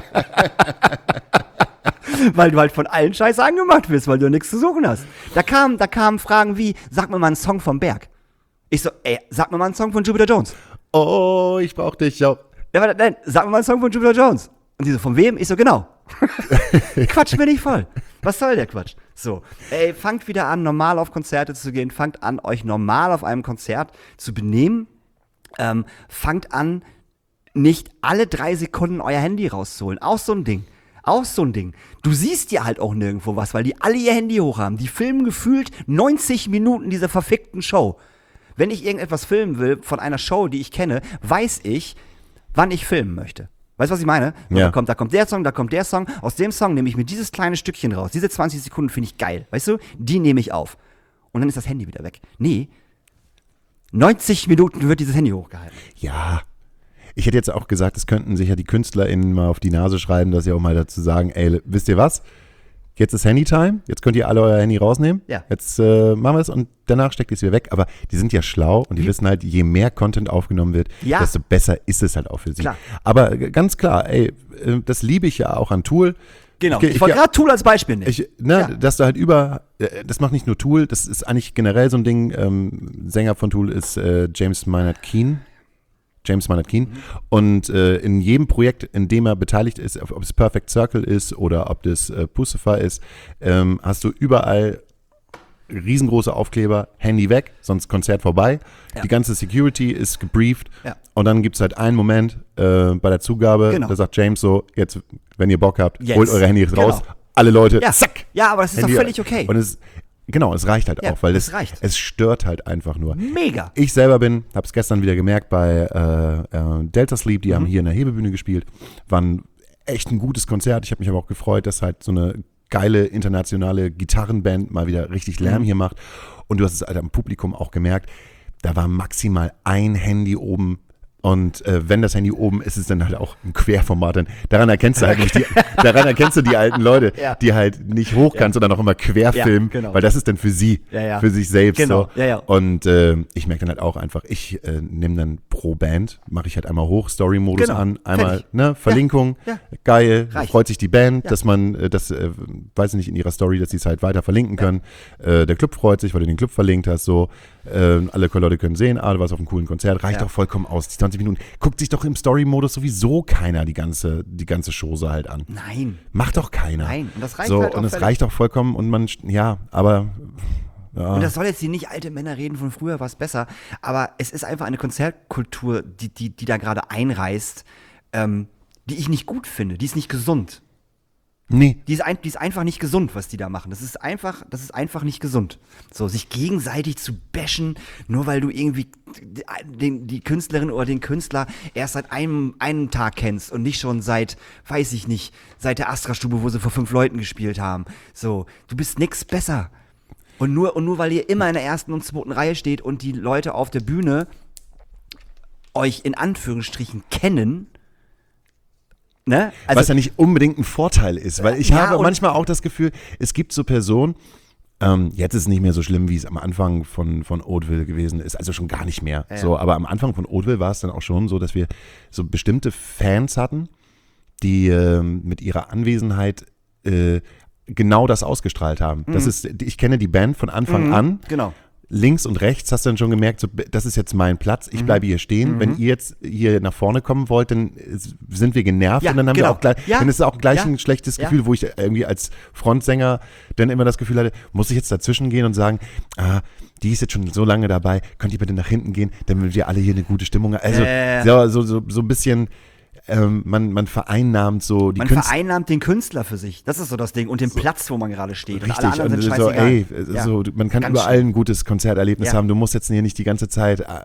Weil du halt von allen Scheiße angemacht wirst, weil du nichts zu suchen hast. Da kamen da kamen Fragen wie, sag mir mal einen Song vom Berg. Ich so, ey, sag mir mal einen Song von Jupiter Jones. Oh, ich brauch dich auch. Ja, aber nein, sag mir mal einen Song von Jupiter Jones. Und die so, von wem? Ich so, genau. Quatsch mir nicht voll. Was soll der Quatsch? So, ey, fangt wieder an, normal auf Konzerte zu gehen. Fangt an, euch normal auf einem Konzert zu benehmen. Ähm, fangt an, nicht alle drei Sekunden euer Handy rauszuholen. Auch so ein Ding. Auch so ein Ding. Du siehst ja halt auch nirgendwo was, weil die alle ihr Handy hochhaben. Die filmen gefühlt neunzig Minuten dieser verfickten Show. Wenn ich irgendetwas filmen will von einer Show, die ich kenne, weiß ich, wann ich filmen möchte. Weißt du, was ich meine? Ja. Da kommt, da kommt der Song, da kommt der Song. Aus dem Song nehme ich mir dieses kleine Stückchen raus. Diese zwanzig Sekunden finde ich geil. Weißt du? Die nehme ich auf. Und dann ist das Handy wieder weg. Nee. neunzig Minuten wird dieses Handy hochgehalten. Ja. Ich hätte jetzt auch gesagt, es könnten sich ja die KünstlerInnen mal auf die Nase schreiben, dass sie auch mal dazu sagen, ey, wisst ihr was? Jetzt ist Handy-Time, jetzt könnt ihr alle euer Handy rausnehmen. Ja. Jetzt äh, machen wir es und danach steckt ihr es wieder weg. Aber die sind ja schlau und die wissen halt, je mehr Content aufgenommen wird, Ja. desto besser ist es halt auch für sie. Klar. Aber g- ganz klar, ey, äh, das liebe ich ja auch an Tool. Genau. Ich- Ich, ich- wollte gerade Tool als Beispiel nehmen. Ich, ne, Ja. dass du halt über, äh, das macht nicht nur Tool, das ist eigentlich generell so ein Ding. Ähm, Sänger von Tool ist äh, James Maynard Keen. James Maynard Keen. Mhm. Und äh, in jedem Projekt, in dem er beteiligt ist, ob ob es Perfect Circle ist oder ob das äh, Pucifer ist, ähm, hast du überall riesengroße Aufkleber, Handy weg, sonst Konzert vorbei. Ja. Die ganze Security ist gebrieft. Ja. Und dann gibt es halt einen Moment äh, bei der Zugabe, Genau. da sagt James so, jetzt, wenn ihr Bock habt, Jetzt. holt eure Handys Genau. raus. Alle Leute, ja. zack, Ja, aber das ist Handy- doch völlig okay. Und es, genau, es reicht halt Ja, auch, weil es es, reicht. es stört halt einfach nur. Mega. Ich selber bin, habe es gestern wieder gemerkt bei äh, äh, Delta Sleep, die Mhm. haben hier in der Hebebühne gespielt, waren echt ein gutes Konzert. Ich habe mich aber auch gefreut, dass halt so eine geile internationale Gitarrenband mal wieder richtig Lärm Mhm. hier macht. Und du hast es halt am Publikum auch gemerkt, da war maximal ein Handy oben. Und äh, wenn das Handy oben ist, ist es dann halt auch im Querformat. Dann, daran erkennst du halt nicht die, daran erkennst du die alten Leute, Ja. die halt nicht hochkant, sondern auch immer quer Ja, filmen, genau. weil das ist dann für sie, Ja, ja. für sich selbst. Genau, So. ja, ja. Und äh, ich merke dann halt auch einfach, ich äh, nehme dann pro Band, mache ich halt einmal hoch, Story-Modus Genau, an, einmal fertig. ne, Verlinkung, Ja, geil, reicht. freut sich die Band, Ja. dass man, äh, das, äh, weiß ich nicht, in ihrer Story, dass sie es halt weiter verlinken können. Äh, der Club freut sich, weil du den Club verlinkt hast, so. Äh, alle Leute können sehen, ah, du warst auf einem coolen Konzert, reicht Ja. auch vollkommen aus. Die zwanzig Minuten, guckt sich doch im Story-Modus sowieso keiner die ganze, die ganze Chose halt an. Nein. Macht doch keiner. Nein, und das reicht so, halt auch und es völlig. reicht auch vollkommen und man, ja, aber ja. Und das soll jetzt hier nicht alte Männer reden, von früher war es besser, aber es ist einfach eine Konzertkultur, die, die, die da gerade einreißt, ähm, die ich nicht gut finde, die ist nicht gesund. Nee. Die ist, ein, die ist einfach nicht gesund, was die da machen. Das ist einfach, das ist einfach nicht gesund. So, sich gegenseitig zu bashen, nur weil du irgendwie den, die Künstlerin oder den Künstler erst seit einem, einem Tag kennst und nicht schon seit, weiß ich nicht, seit der Astra-Stube, wo sie vor fünf Leuten gespielt haben. So, du bist nix besser. Und nur, und nur weil ihr immer in der ersten und zweiten Reihe steht und die Leute auf der Bühne euch in Anführungsstrichen kennen, ne? Also, was ja nicht unbedingt ein Vorteil ist, weil ich Ja, habe und- manchmal auch das Gefühl, es gibt so Personen, ähm, jetzt ist es nicht mehr so schlimm, wie es am Anfang von, von Hauteville gewesen ist, also schon gar nicht mehr. Ja, ja. So, aber am Anfang von Hauteville war es dann auch schon so, dass wir so bestimmte Fans hatten, die ähm, mit ihrer Anwesenheit äh, genau das ausgestrahlt haben. Das ist, ich kenne die Band von Anfang Mhm, an. genau. Links und rechts hast du dann schon gemerkt, so, das ist jetzt mein Platz, ich bleibe hier stehen. Wenn ihr jetzt hier nach vorne kommen wollt, dann ist- sind wir genervt Ja, und dann haben genau. wir auch gleich, Ja, dann ist es auch gleich ja, ein schlechtes ja. Gefühl, wo ich irgendwie als Frontsänger dann immer das Gefühl hatte, muss ich jetzt dazwischen gehen und sagen, ah, die ist jetzt schon so lange dabei, könnt ihr bitte nach hinten gehen, damit wir alle hier eine gute Stimmung haben. Also Äh. so, so, so, so ein bisschen, ähm, man, man vereinnahmt so die Man Künstler. vereinnahmt den Künstler für sich. Das ist so das Ding. Und den Platz, wo man gerade steht. Richtig, und alle anderen und sind so, scheißegal. ey, Ja. so, man kann Ganz überall schlimm. ein gutes Konzerterlebnis Ja. haben. Du musst jetzt hier nicht die ganze Zeit äh,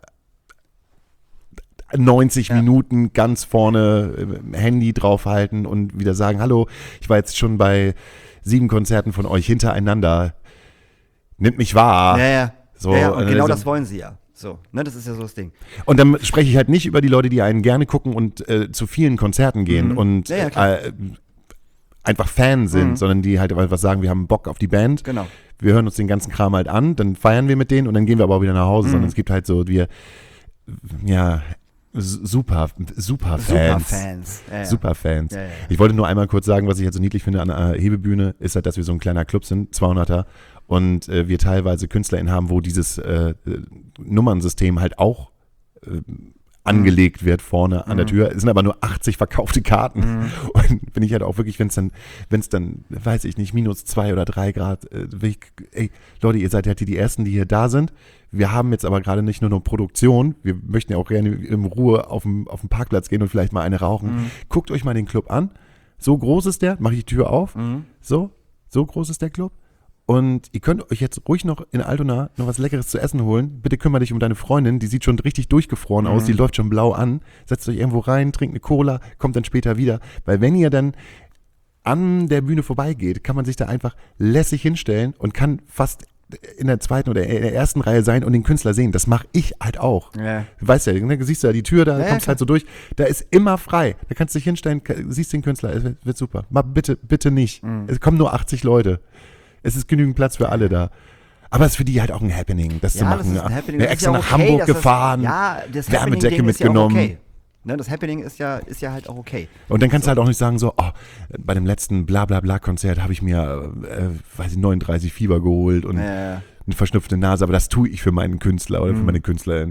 neunzig Minuten ganz vorne äh, Handy draufhalten und wieder sagen, hallo, ich war jetzt schon bei sieben Konzerten von euch hintereinander. Nimmt mich wahr. Ja, ja. So, ja, ja. Und äh, genau so- das wollen sie ja. So, ne, das ist ja so das Ding. Und dann spreche ich halt nicht über die Leute, die einen gerne gucken und äh, zu vielen Konzerten gehen Mhm. und Ja, ja, klar. äh, einfach Fan sind, Mhm. sondern die halt einfach sagen, wir haben Bock auf die Band. Genau. Wir hören uns den ganzen Kram halt an, dann feiern wir mit denen und dann gehen wir aber auch wieder nach Hause, Mhm. sondern es gibt halt so, wir, ja, s- super, super Fans. Super Fans. Ja, ja. Super Fans. Ja, ja. Ich wollte nur einmal kurz sagen, was ich halt so niedlich finde an der Hebebühne, ist halt, dass wir so ein kleiner Club sind, zweihunderter, und äh, wir teilweise KünstlerInnen haben, wo dieses äh, äh, Nummernsystem halt auch äh, angelegt wird vorne an der Tür. Es sind aber nur achtzig verkaufte Karten. Mhm. Und bin ich halt auch wirklich, wenn es dann, wenn es dann, weiß ich nicht, minus zwei oder drei Grad, äh, ich, ey, Leute, ihr seid ja die Ersten, die hier da sind. Wir haben jetzt aber gerade nicht nur eine Produktion, wir möchten ja auch gerne in Ruhe auf dem, auf dem Parkplatz gehen und vielleicht mal eine rauchen. Mhm. Guckt euch mal den Club an. So groß ist der, mache ich die Tür auf. Mhm. So, so groß ist der Club. Und ihr könnt euch jetzt ruhig noch in Altona noch was Leckeres zu essen holen. Bitte kümmere dich um deine Freundin, die sieht schon richtig durchgefroren mhm. aus, die läuft schon blau an. Setzt euch irgendwo rein, trinkt eine Cola, kommt dann später wieder. Weil wenn ihr dann an der Bühne vorbeigeht, kann man sich da einfach lässig hinstellen und kann fast in der zweiten oder in der ersten Reihe sein und den Künstler sehen. Das mache ich halt auch. Ja. Du weißt ja, ne, siehst du ja die Tür, da ja, kommst ja, halt so durch. Da ist immer frei. Da kannst du dich hinstellen, siehst den Künstler, es wird, wird super. Mal bitte, bitte nicht. Mhm. Es kommen nur achtzig Leute. Es ist genügend Platz für alle da. Aber es ist für die halt auch ein Happening, das ja, zu machen. Das ist ein Happening. Wir extra ja nach okay, Hamburg gefahren, das, ja, das Wärmedecke mitgenommen. Ja okay. Ne, das Happening ist ja, ist ja halt auch okay. Und dann kannst so. du halt auch nicht sagen, so, oh, bei dem letzten Blablabla-Konzert habe ich mir, äh, weiß ich, neununddreißig Fieber geholt und ja. eine verschnupfte Nase, aber das tue ich für meinen Künstler oder mhm. für meine Künstlerin.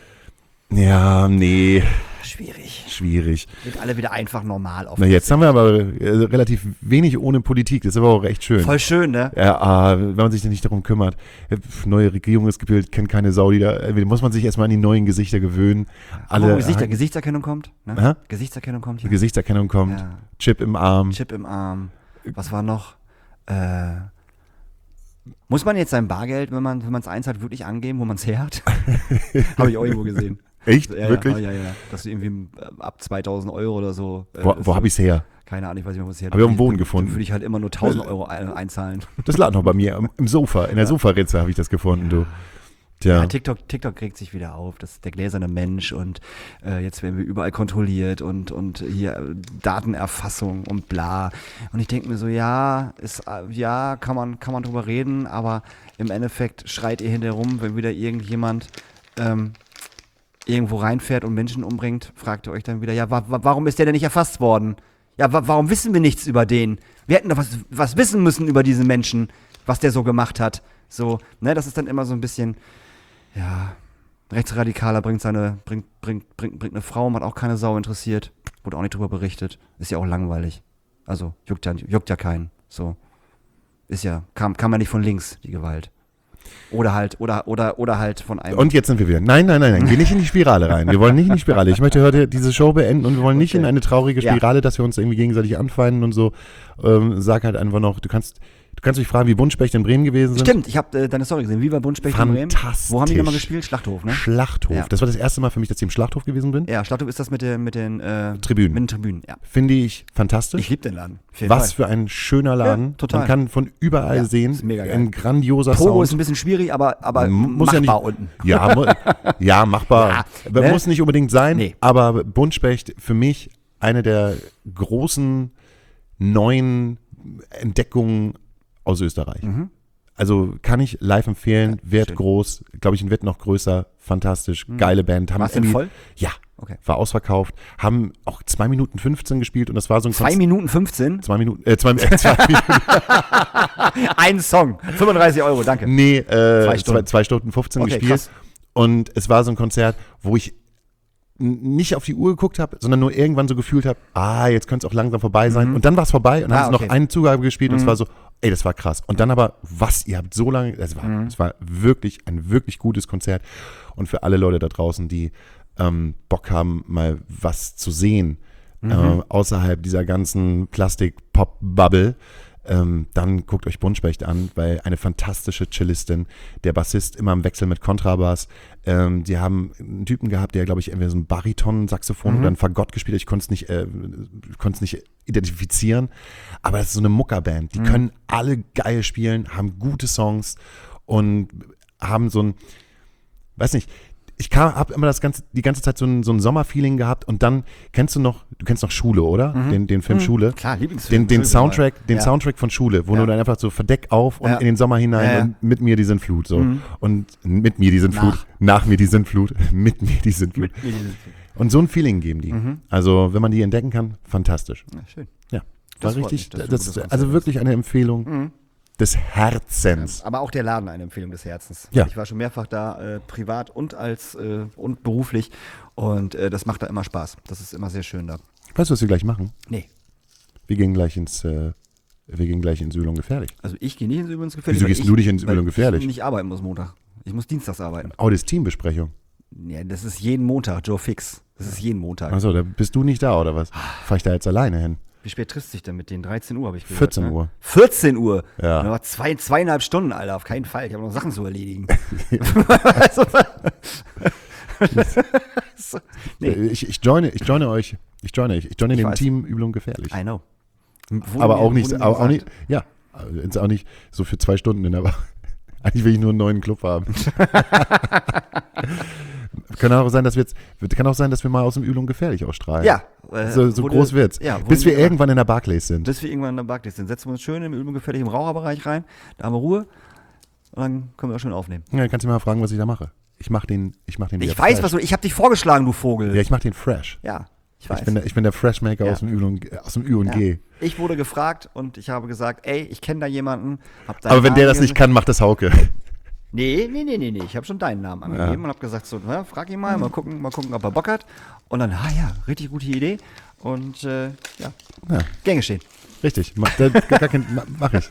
Ja, nee. Schwierig. Schwierig. Sind alle wieder einfach normal auf. Na, jetzt haben wir aber äh, relativ wenig ohne Politik. Das ist aber auch echt schön. Voll schön, ne? Ja, äh, wenn man sich dann nicht darum kümmert. Neue Regierung ist gebildet, kennt keine Sau, die da. Äh, muss man sich erstmal an die neuen Gesichter gewöhnen. Alle, oh, Gesichter, Gesichtserkennung kommt. Ne? Gesichtserkennung kommt hier. Gesichtserkennung kommt. Ja. Chip im Arm. Chip im Arm. Was war noch? Äh, muss man jetzt sein Bargeld, wenn man wenn es eins hat, wirklich angeben, wo man es her hat? Habe ich auch irgendwo gesehen. Echt? Ja, Wirklich? Ja, ja, ja. Dass du irgendwie ab zweitausend Euro oder so. Äh, wo wo habe ich es her? Keine Ahnung, ich weiß nicht mehr, wo es her. Habe ich auf dem Boden gefunden. Dann würde ich halt immer nur tausend Euro einzahlen. Das lag noch bei mir im Sofa, in der ja. Sofaritze habe ich das gefunden, du. Tja. Ja, TikTok, TikTok regt sich wieder auf. Das ist der gläserne Mensch und äh, jetzt werden wir überall kontrolliert und, und hier äh, Datenerfassung und bla. Und ich denke mir so, ja, ist, äh, ja, kann man, kann man drüber reden, aber im Endeffekt schreit ihr hinterher rum, wenn wieder irgendjemand ähm, irgendwo reinfährt und Menschen umbringt, fragt ihr euch dann wieder, ja, wa- wa- warum ist der denn nicht erfasst worden? Ja, wa- warum wissen wir nichts über den? Wir hätten doch was, was wissen müssen über diesen Menschen, was der so gemacht hat. So, ne, das ist dann immer so ein bisschen, ja, Rechtsradikaler bringt seine, bringt, bringt, bringt, bringt eine Frau, hat auch keine Sau interessiert, wurde auch nicht drüber berichtet, ist ja auch langweilig. Also, juckt ja, juckt ja keinen, so. Ist ja, kam, kam ja nicht von links, die Gewalt. Oder halt, oder, oder, oder halt von einem. Und jetzt sind wir wieder. Nein, nein, nein, nein, geh nicht in die Spirale rein. Wir wollen nicht in die Spirale. Ich möchte heute diese Show beenden und wir wollen nicht okay. in eine traurige Spirale, ja. dass wir uns irgendwie gegenseitig anfeinden und so. Ähm, sag halt einfach noch, du kannst, du kannst dich fragen, wie Buntspecht in Bremen gewesen sind. Stimmt, ich habe äh, deine Story gesehen. Wie war Buntspecht in Bremen? Fantastisch. Wo haben die nochmal gespielt? Schlachthof, ne? Schlachthof. Ja. Das war das erste Mal für mich, dass ich im Schlachthof gewesen bin. Ja, Schlachthof ist das mit, der, mit den äh, Tribünen. Mit den Tribünen, ja. Finde ich fantastisch. Ich liebe den Laden. Was für ein schöner Laden. Ja, total. Man kann von überall ja, sehen. Ist mega geil. Ein grandioser Pogo Sound. ist ein bisschen schwierig, aber, aber muss machbar ja nicht, unten. Ja, mu- ja machbar. Ja, ne? Muss nicht unbedingt sein, nee. Aber Buntspecht für mich eine der großen neuen Entdeckungen aus Österreich. Mhm. Also kann ich live empfehlen, ja, wird schön. Groß, glaube ich, wird noch größer, fantastisch, mhm. geile Band. Haben War's denn voll? Ja, okay. War ausverkauft, haben auch zwei Minuten fünfzehn gespielt und das war so ein zwei Minuten fünfzehn? zwei Minuten, äh, zwei, äh, zwei Minuten. Ein Song, fünfunddreißig Euro, danke. Nee, äh, zwei, Stunden. Zwei, zwei Stunden fünfzehn okay, gespielt. Krass. Und es war so ein Konzert, wo ich nicht auf die Uhr geguckt habe, sondern nur irgendwann so gefühlt habe, ah, jetzt könnte es auch langsam vorbei sein. Mhm. Und dann war es vorbei und dann ah, haben sie okay. noch eine Zugabe gespielt mhm. und es war so, ey, das war krass. Und dann aber, was, ihr habt so lange, es war, mhm. war wirklich ein wirklich gutes Konzert. Und für alle Leute da draußen, die ähm, Bock haben, mal was zu sehen, mhm. äh, außerhalb dieser ganzen Plastik-Pop-Bubble, Ähm, dann guckt euch Buntspecht an, weil eine fantastische Cellistin, der Bassist immer im Wechsel mit Kontrabass. Ähm, die haben einen Typen gehabt, der, glaube ich, entweder so ein Bariton-Saxophon mhm. oder ein Fagott gespielt hat. Ich konnte es nicht, äh, konnte es nicht identifizieren. Aber das ist so eine Muckerband. Die mhm. können alle geil spielen, haben gute Songs und haben so ein, weiß nicht, ich habe immer das ganze, die ganze Zeit so ein, so ein Sommerfeeling gehabt und dann kennst du noch, du kennst noch Schule, oder? Mhm. Den, den Film mhm. Schule. Klar, Lieblingsfilm. Den, den Soundtrack, den ja. Soundtrack von Schule, wo ja. du dann einfach so verdeck auf und ja. in den Sommer hinein ja, ja. und mit mir die Sintflut so. Mhm. Und mit mir die Sintflut, nach, nach mir die Sintflut, mit mir die Sintflut. Mit mir die Sintflut. Und so ein Feeling geben die. Mhm. Also, wenn man die entdecken kann, fantastisch. Ja, schön. Ja, war das richtig, das das, also wirklich eine Empfehlung. Mhm. des Herzens. Aber auch der Laden eine Empfehlung des Herzens. Ja. Ich war schon mehrfach da, äh, privat und als äh, und beruflich. Und äh, das macht da immer Spaß. Das ist immer sehr schön da. Weißt du, was wir gleich machen? Nee. Wir gehen gleich ins, äh, wir gehen gleich ins Übel und Gefährlich. Also ich gehe nicht ins Übel und Gefährlich. Wieso weil gehst ich, du nicht ins Übel weil und Gefährlich? Ich nicht arbeiten muss Montag. Ich muss dienstags arbeiten. Oh, das ist Teambesprechung. Ja, das ist jeden Montag, Joe Fix. Das ist jeden Montag. Achso, da bist du nicht da, oder was? Fahr ich da jetzt alleine hin? Wie spät triffst du dich denn mit denen? dreizehn Uhr habe ich gehört. vierzehn ne? Uhr. vierzehn Uhr? Ja. Aber zwei, zweieinhalb Stunden, Alter, auf keinen Fall. Ich habe noch Sachen zu erledigen. also, so, nee, Ich, ich joine, ich joine euch. Ich joine, ich, ich joine Ich dem weiß. Team Übel und Gefährlich. I know. Wurde Aber mir- auch nicht, wurde mir auch, auch nicht, gesagt. ja, also jetzt auch nicht so für zwei Stunden in der Woche. Eigentlich will ich nur einen neuen Club haben. Kann auch sein, dass wir jetzt, kann auch sein, dass wir mal aus dem Übel und Gefährlich ausstrahlen. Ja. äh, So, so wurde- groß wird's. Ja, wurde Bis wir mir gesagt. irgendwann in der Barclays sind. Bis wir irgendwann in der Barclays sind. Setzen wir uns schön im Übel gefährlich im Raucherbereich rein. Da haben wir Ruhe. Und dann können wir auch schön aufnehmen. Ja, kannst du mal fragen, was ich da mache. Ich mach den, ich mach den Ich wieder weiß, fresh. was du. Ich habe dich vorgeschlagen, du Vogel. Ja, ich mach den fresh. Ja, ich weiß. Ich bin der, ich bin der Freshmaker Ja. aus dem Übel und, aus dem Ü und ja. G. Ich wurde gefragt und ich habe gesagt, ey, ich kenne da jemanden. Hab deinen Aber wenn der Namen das nicht gesagt- kann, macht das Hauke. Nee, nee, nee, nee, nee. Ich habe schon deinen Namen angegeben Ja. und habe gesagt, so, na, frag ihn mal, mal gucken, mal gucken, ob er Bock hat. Und dann, ah ja, richtig gute Idee. Und äh, ja, Ja, gern geschehen. richtig. Mach, da, gar kein, ma- mach ich.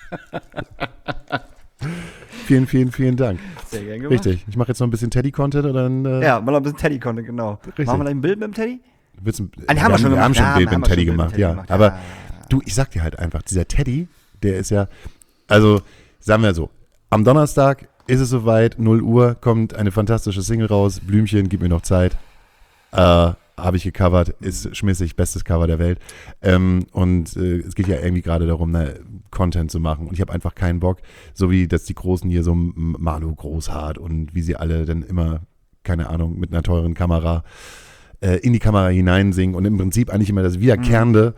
Vielen, vielen, vielen Dank. Sehr gern gemacht. Richtig. Ich mache jetzt noch ein bisschen Teddy-Content und dann äh, Ja, mal noch ein bisschen Teddy-Content, genau. Richtig. Machen wir gleich ein Bild mit dem Teddy? wird's ein, Ah, den haben wir schon wir haben gemacht. schon Ja, ein Bild haben mit wir Teddy schon ein gemacht, Bild ja. mit Teddy Aber gemacht. Ja. du, ich sag dir halt einfach, dieser Teddy, der ist ja, also sagen wir so, am Donnerstag ist es soweit, null Uhr, kommt eine fantastische Single raus, Blümchen, gib mir noch Zeit. Äh, habe ich gecovert, ist schmissig, bestes Cover der Welt. Ähm, und äh, es geht ja irgendwie gerade darum, ne, Content zu machen. Und ich habe einfach keinen Bock, so wie das die Großen hier, so M- Malu Großhardt und wie sie alle dann immer, keine Ahnung, mit einer teuren Kamera äh, in die Kamera hineinsingen und im Prinzip eigentlich immer das wiederkehrende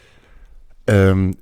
ähm,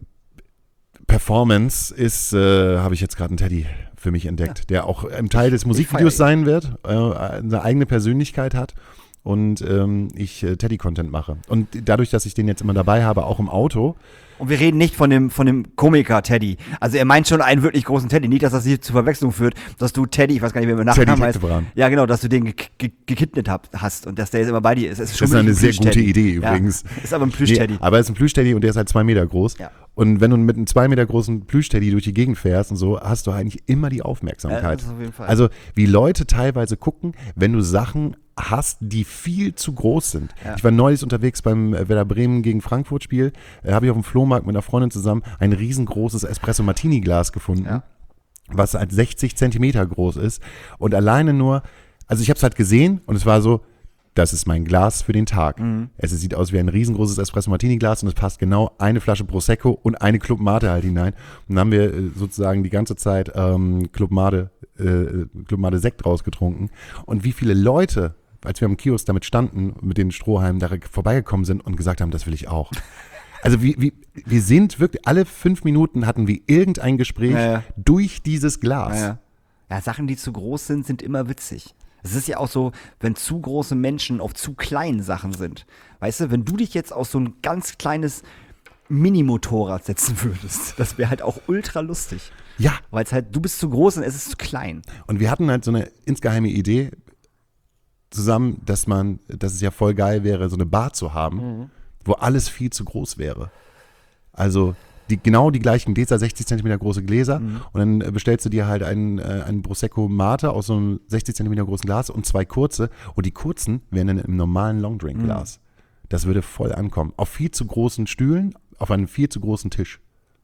Performance ist, äh, habe ich jetzt gerade einen Teddy für mich entdeckt, der auch ein Teil des Musikvideos feier sein wird, äh, eine eigene Persönlichkeit hat und ähm, ich äh, Teddy-Content mache. Und dadurch, dass ich den jetzt immer dabei habe, auch im Auto, Und wir reden nicht von dem, von dem Komiker Teddy. Also er meint schon einen wirklich großen Teddy. Nicht, dass das hier zur Verwechslung führt, dass du Teddy, ich weiß gar nicht, wie wir Teddy Nachnamen heißt. Hildebrand. Ja, genau, dass du den ge ge gekidnet hab, hast und dass der jetzt immer bei dir ist. Es ist schon Das ist wirklich eine ein sehr gute Plüsch-Teddy. Idee übrigens. Ja, ist aber ein Plüsch-Teddy. Nee, aber er ist ein Plüsch-Teddy und der ist halt zwei Meter groß. Ja. Und wenn du mit einem zwei Meter großen Plüsch-Teddy durch die Gegend fährst und so, hast du eigentlich immer die Ja, Aufmerksamkeit. das ist auf jeden Fall. Also wie Leute teilweise gucken, wenn du Sachen hast, die viel zu groß sind. Ja. Ich war neulich unterwegs beim äh, Werder Bremen gegen Frankfurt Spiel, äh, habe ich auf dem Flohmarkt mit einer Freundin zusammen ein riesengroßes Espresso-Martini-Glas gefunden, Ja. was halt sechzig Zentimeter groß ist und alleine nur, also ich habe es halt gesehen und es war so, das ist mein Glas für den Tag. Mhm. Es sieht aus wie ein riesengroßes Espresso-Martini-Glas und es passt genau eine Flasche Prosecco und eine Club Mate halt hinein. Und dann haben wir äh, sozusagen die ganze Zeit ähm, Club Mate, äh, Club Mate Sekt rausgetrunken. Und wie viele Leute, als wir am Kiosk damit standen, mit den Strohhalmen da vorbeigekommen sind und gesagt haben, das will ich auch. Also wie, wie, wir sind wirklich, alle fünf Minuten hatten wir irgendein Gespräch Ja, ja. durch dieses Glas. Ja, ja. ja, Sachen, die zu groß sind, sind immer witzig. Es ist ja auch so, wenn zu große Menschen auf zu kleinen Sachen sind. Weißt du, wenn du dich jetzt auf so ein ganz kleines Mini-Motorrad setzen würdest, das wäre halt auch ultra lustig. Ja, Weil es halt, du bist zu groß und es ist zu klein. und wir hatten halt so eine insgeheime Idee zusammen, dass man, dass es ja voll geil wäre, so eine Bar zu haben, Mhm. wo alles viel zu groß wäre. Also die, genau die gleichen Gläser, sechzig Zentimeter große Gläser Mhm. und dann äh, bestellst du dir halt einen, äh, einen Prosecco Mate aus so einem sechzig Zentimeter großen Glas und zwei kurze und die kurzen wären dann im normalen Longdrink-Glas. Mhm. Das würde voll ankommen. Auf viel zu großen Stühlen, auf einem viel zu großen Tisch.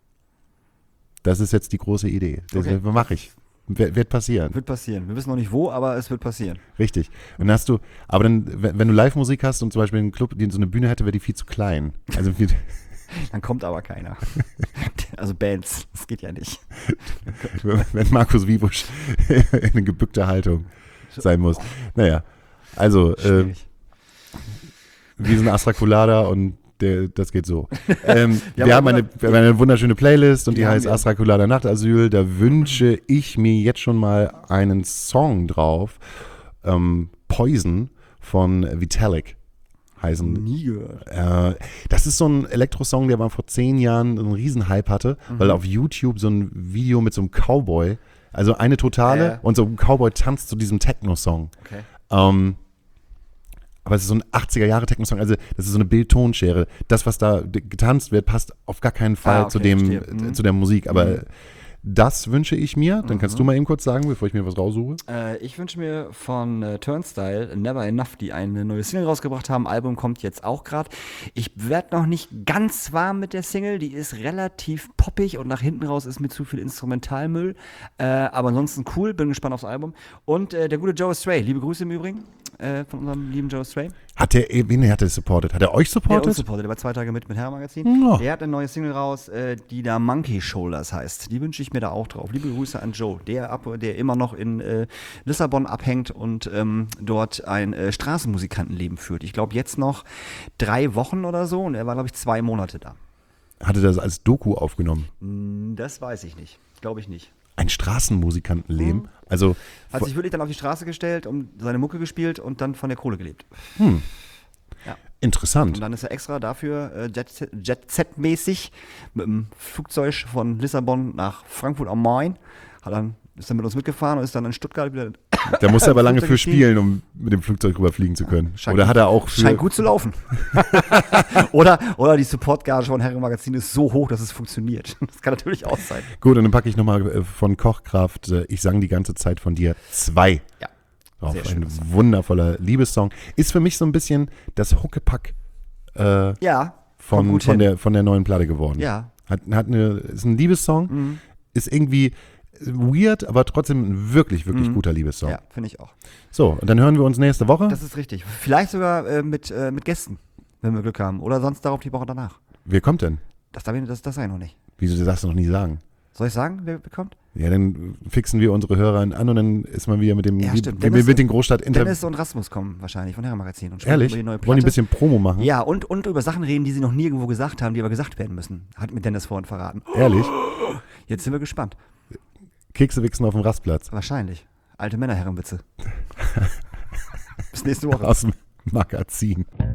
Das ist jetzt die große Idee. Das Okay. mache ich. Wird, wird passieren. Wird passieren. Wir wissen noch nicht wo, aber es wird passieren. Richtig. Und dann hast du, aber dann, wenn, wenn du Live-Musik hast und zum Beispiel einen Club, die so eine Bühne hätte, wäre die viel zu klein. Also viel, Dann kommt aber keiner. Also Bands, das geht ja nicht. wenn Markus Wiebusch in eine gebückte Haltung sein muss. Naja, also äh, Schwierig. wir sind Astrakulada und der, das geht so. Ähm, wir, Wir haben haben eine, wir haben eine wunderschöne Playlist und die, Die haben heißt wir. Astrakulada Nachtasyl. Da wünsche ich mir jetzt schon mal einen Song drauf. Ähm, Poison von Vitalik. heißen. Nie gehört. Äh, das ist so ein Elektrosong, der mal vor zehn Jahren einen Riesenhype hatte, mhm. weil auf YouTube so ein Video mit so einem Cowboy, also eine totale äh. und so ein Cowboy tanzt zu diesem Techno-Song. Okay. Ähm, aber es ist so ein achtziger-Jahre-Techno-Song, also das ist so eine Bildtonschere. Das, was da getanzt wird, passt auf gar keinen Fall Ah, okay, zu dem, mhm. zu der Musik, aber mhm. das wünsche ich mir. Dann kannst Mhm. du mal eben kurz sagen, bevor ich mir was raussuche. Äh, ich wünsche mir von äh, Turnstile Never Enough, die eine neue Single rausgebracht haben. Album kommt jetzt auch gerade. Ich werde noch nicht ganz warm mit der Single. Die ist relativ poppig und nach hinten raus ist mir zu viel Instrumentalmüll. Äh, aber ansonsten cool, bin gespannt aufs Album. Und äh, der gute Joe Stray, liebe Grüße im Übrigen äh, von unserem lieben Joe Stray. Hat der, wen hat er supportet? Hat er euch Der supportet? uns supportet, der war zwei Tage mit mit Herrenmagazin. Ja. Der hat eine neue Single raus, äh, die da Monkey Shoulders heißt. Die wünsche ich mir da auch drauf. Liebe Grüße an Joe, der, ab, der immer noch in äh, Lissabon abhängt und ähm, dort ein äh, Straßenmusikantenleben führt. Ich glaube jetzt noch drei Wochen oder so und er war, glaube ich, zwei Monate da. Hat er das als Doku aufgenommen? Hm, das weiß ich nicht. Glaube ich nicht. Ein Straßenmusikantenleben? Mhm. Also Hat sich wirklich dann auf die Straße gestellt und seine Mucke gespielt und dann von der Kohle gelebt. hm, Ja. interessant. Und dann ist er extra dafür äh, Jet- Jet-Set-mäßig mit dem Flugzeug von Lissabon nach Frankfurt am Main. Hat dann, ist dann mit uns mitgefahren und ist dann in Stuttgart wieder. Da muss er aber lange Flugzeug für gestiegen. spielen, um mit dem Flugzeug rüberfliegen zu können. Scheint Oder gut- hat er auch für. Scheint gut zu laufen. oder, oder die Supportgage von Herrenmagazin ist so hoch, dass es funktioniert. Das kann natürlich auch sein. Gut, und dann packe ich nochmal von Kochkraft, äh, ich sang die ganze Zeit von dir, zwei. Ja. Drauf. Sehr Ein schöner Song. wundervoller Liebessong. Ist für mich so ein bisschen das Huckepack äh, Ja. von, kommt gut von, hin. der, von der neuen Platte geworden. Ja. Hat, hat eine, ist ein Liebessong, Mhm. ist irgendwie weird, aber trotzdem ein wirklich, wirklich Mhm. guter Liebessong. Ja, finde ich auch. So, und dann hören wir uns nächste Woche. Das ist richtig. Vielleicht sogar äh, mit, äh, mit Gästen, wenn wir Glück haben. Oder sonst darauf die Woche danach. Wer kommt denn? Das darf ich das, das sag ich noch nicht. Wieso, du darfst du noch nie sagen? Soll ich sagen, wer bekommt? Ja, dann fixen wir unsere Hörer an und dann ist man wieder mit dem Ja, wie- stimmt. wie- Dennis- mit den Großstadt inter Dennis und Rasmus kommen wahrscheinlich von Herrenmagazin und sprechen Ehrlich? über die neue Wollen die Platte. ein bisschen Promo machen? Ja, und, und über Sachen reden, die sie noch nirgendwo gesagt haben, die aber gesagt werden müssen. Hat mir Dennis vorhin verraten. Ehrlich? Jetzt sind wir gespannt. Kekse wichsen auf dem Rastplatz. Wahrscheinlich. Alte Männerherrenwitze. Bis nächste Woche. Aus dem Magazin.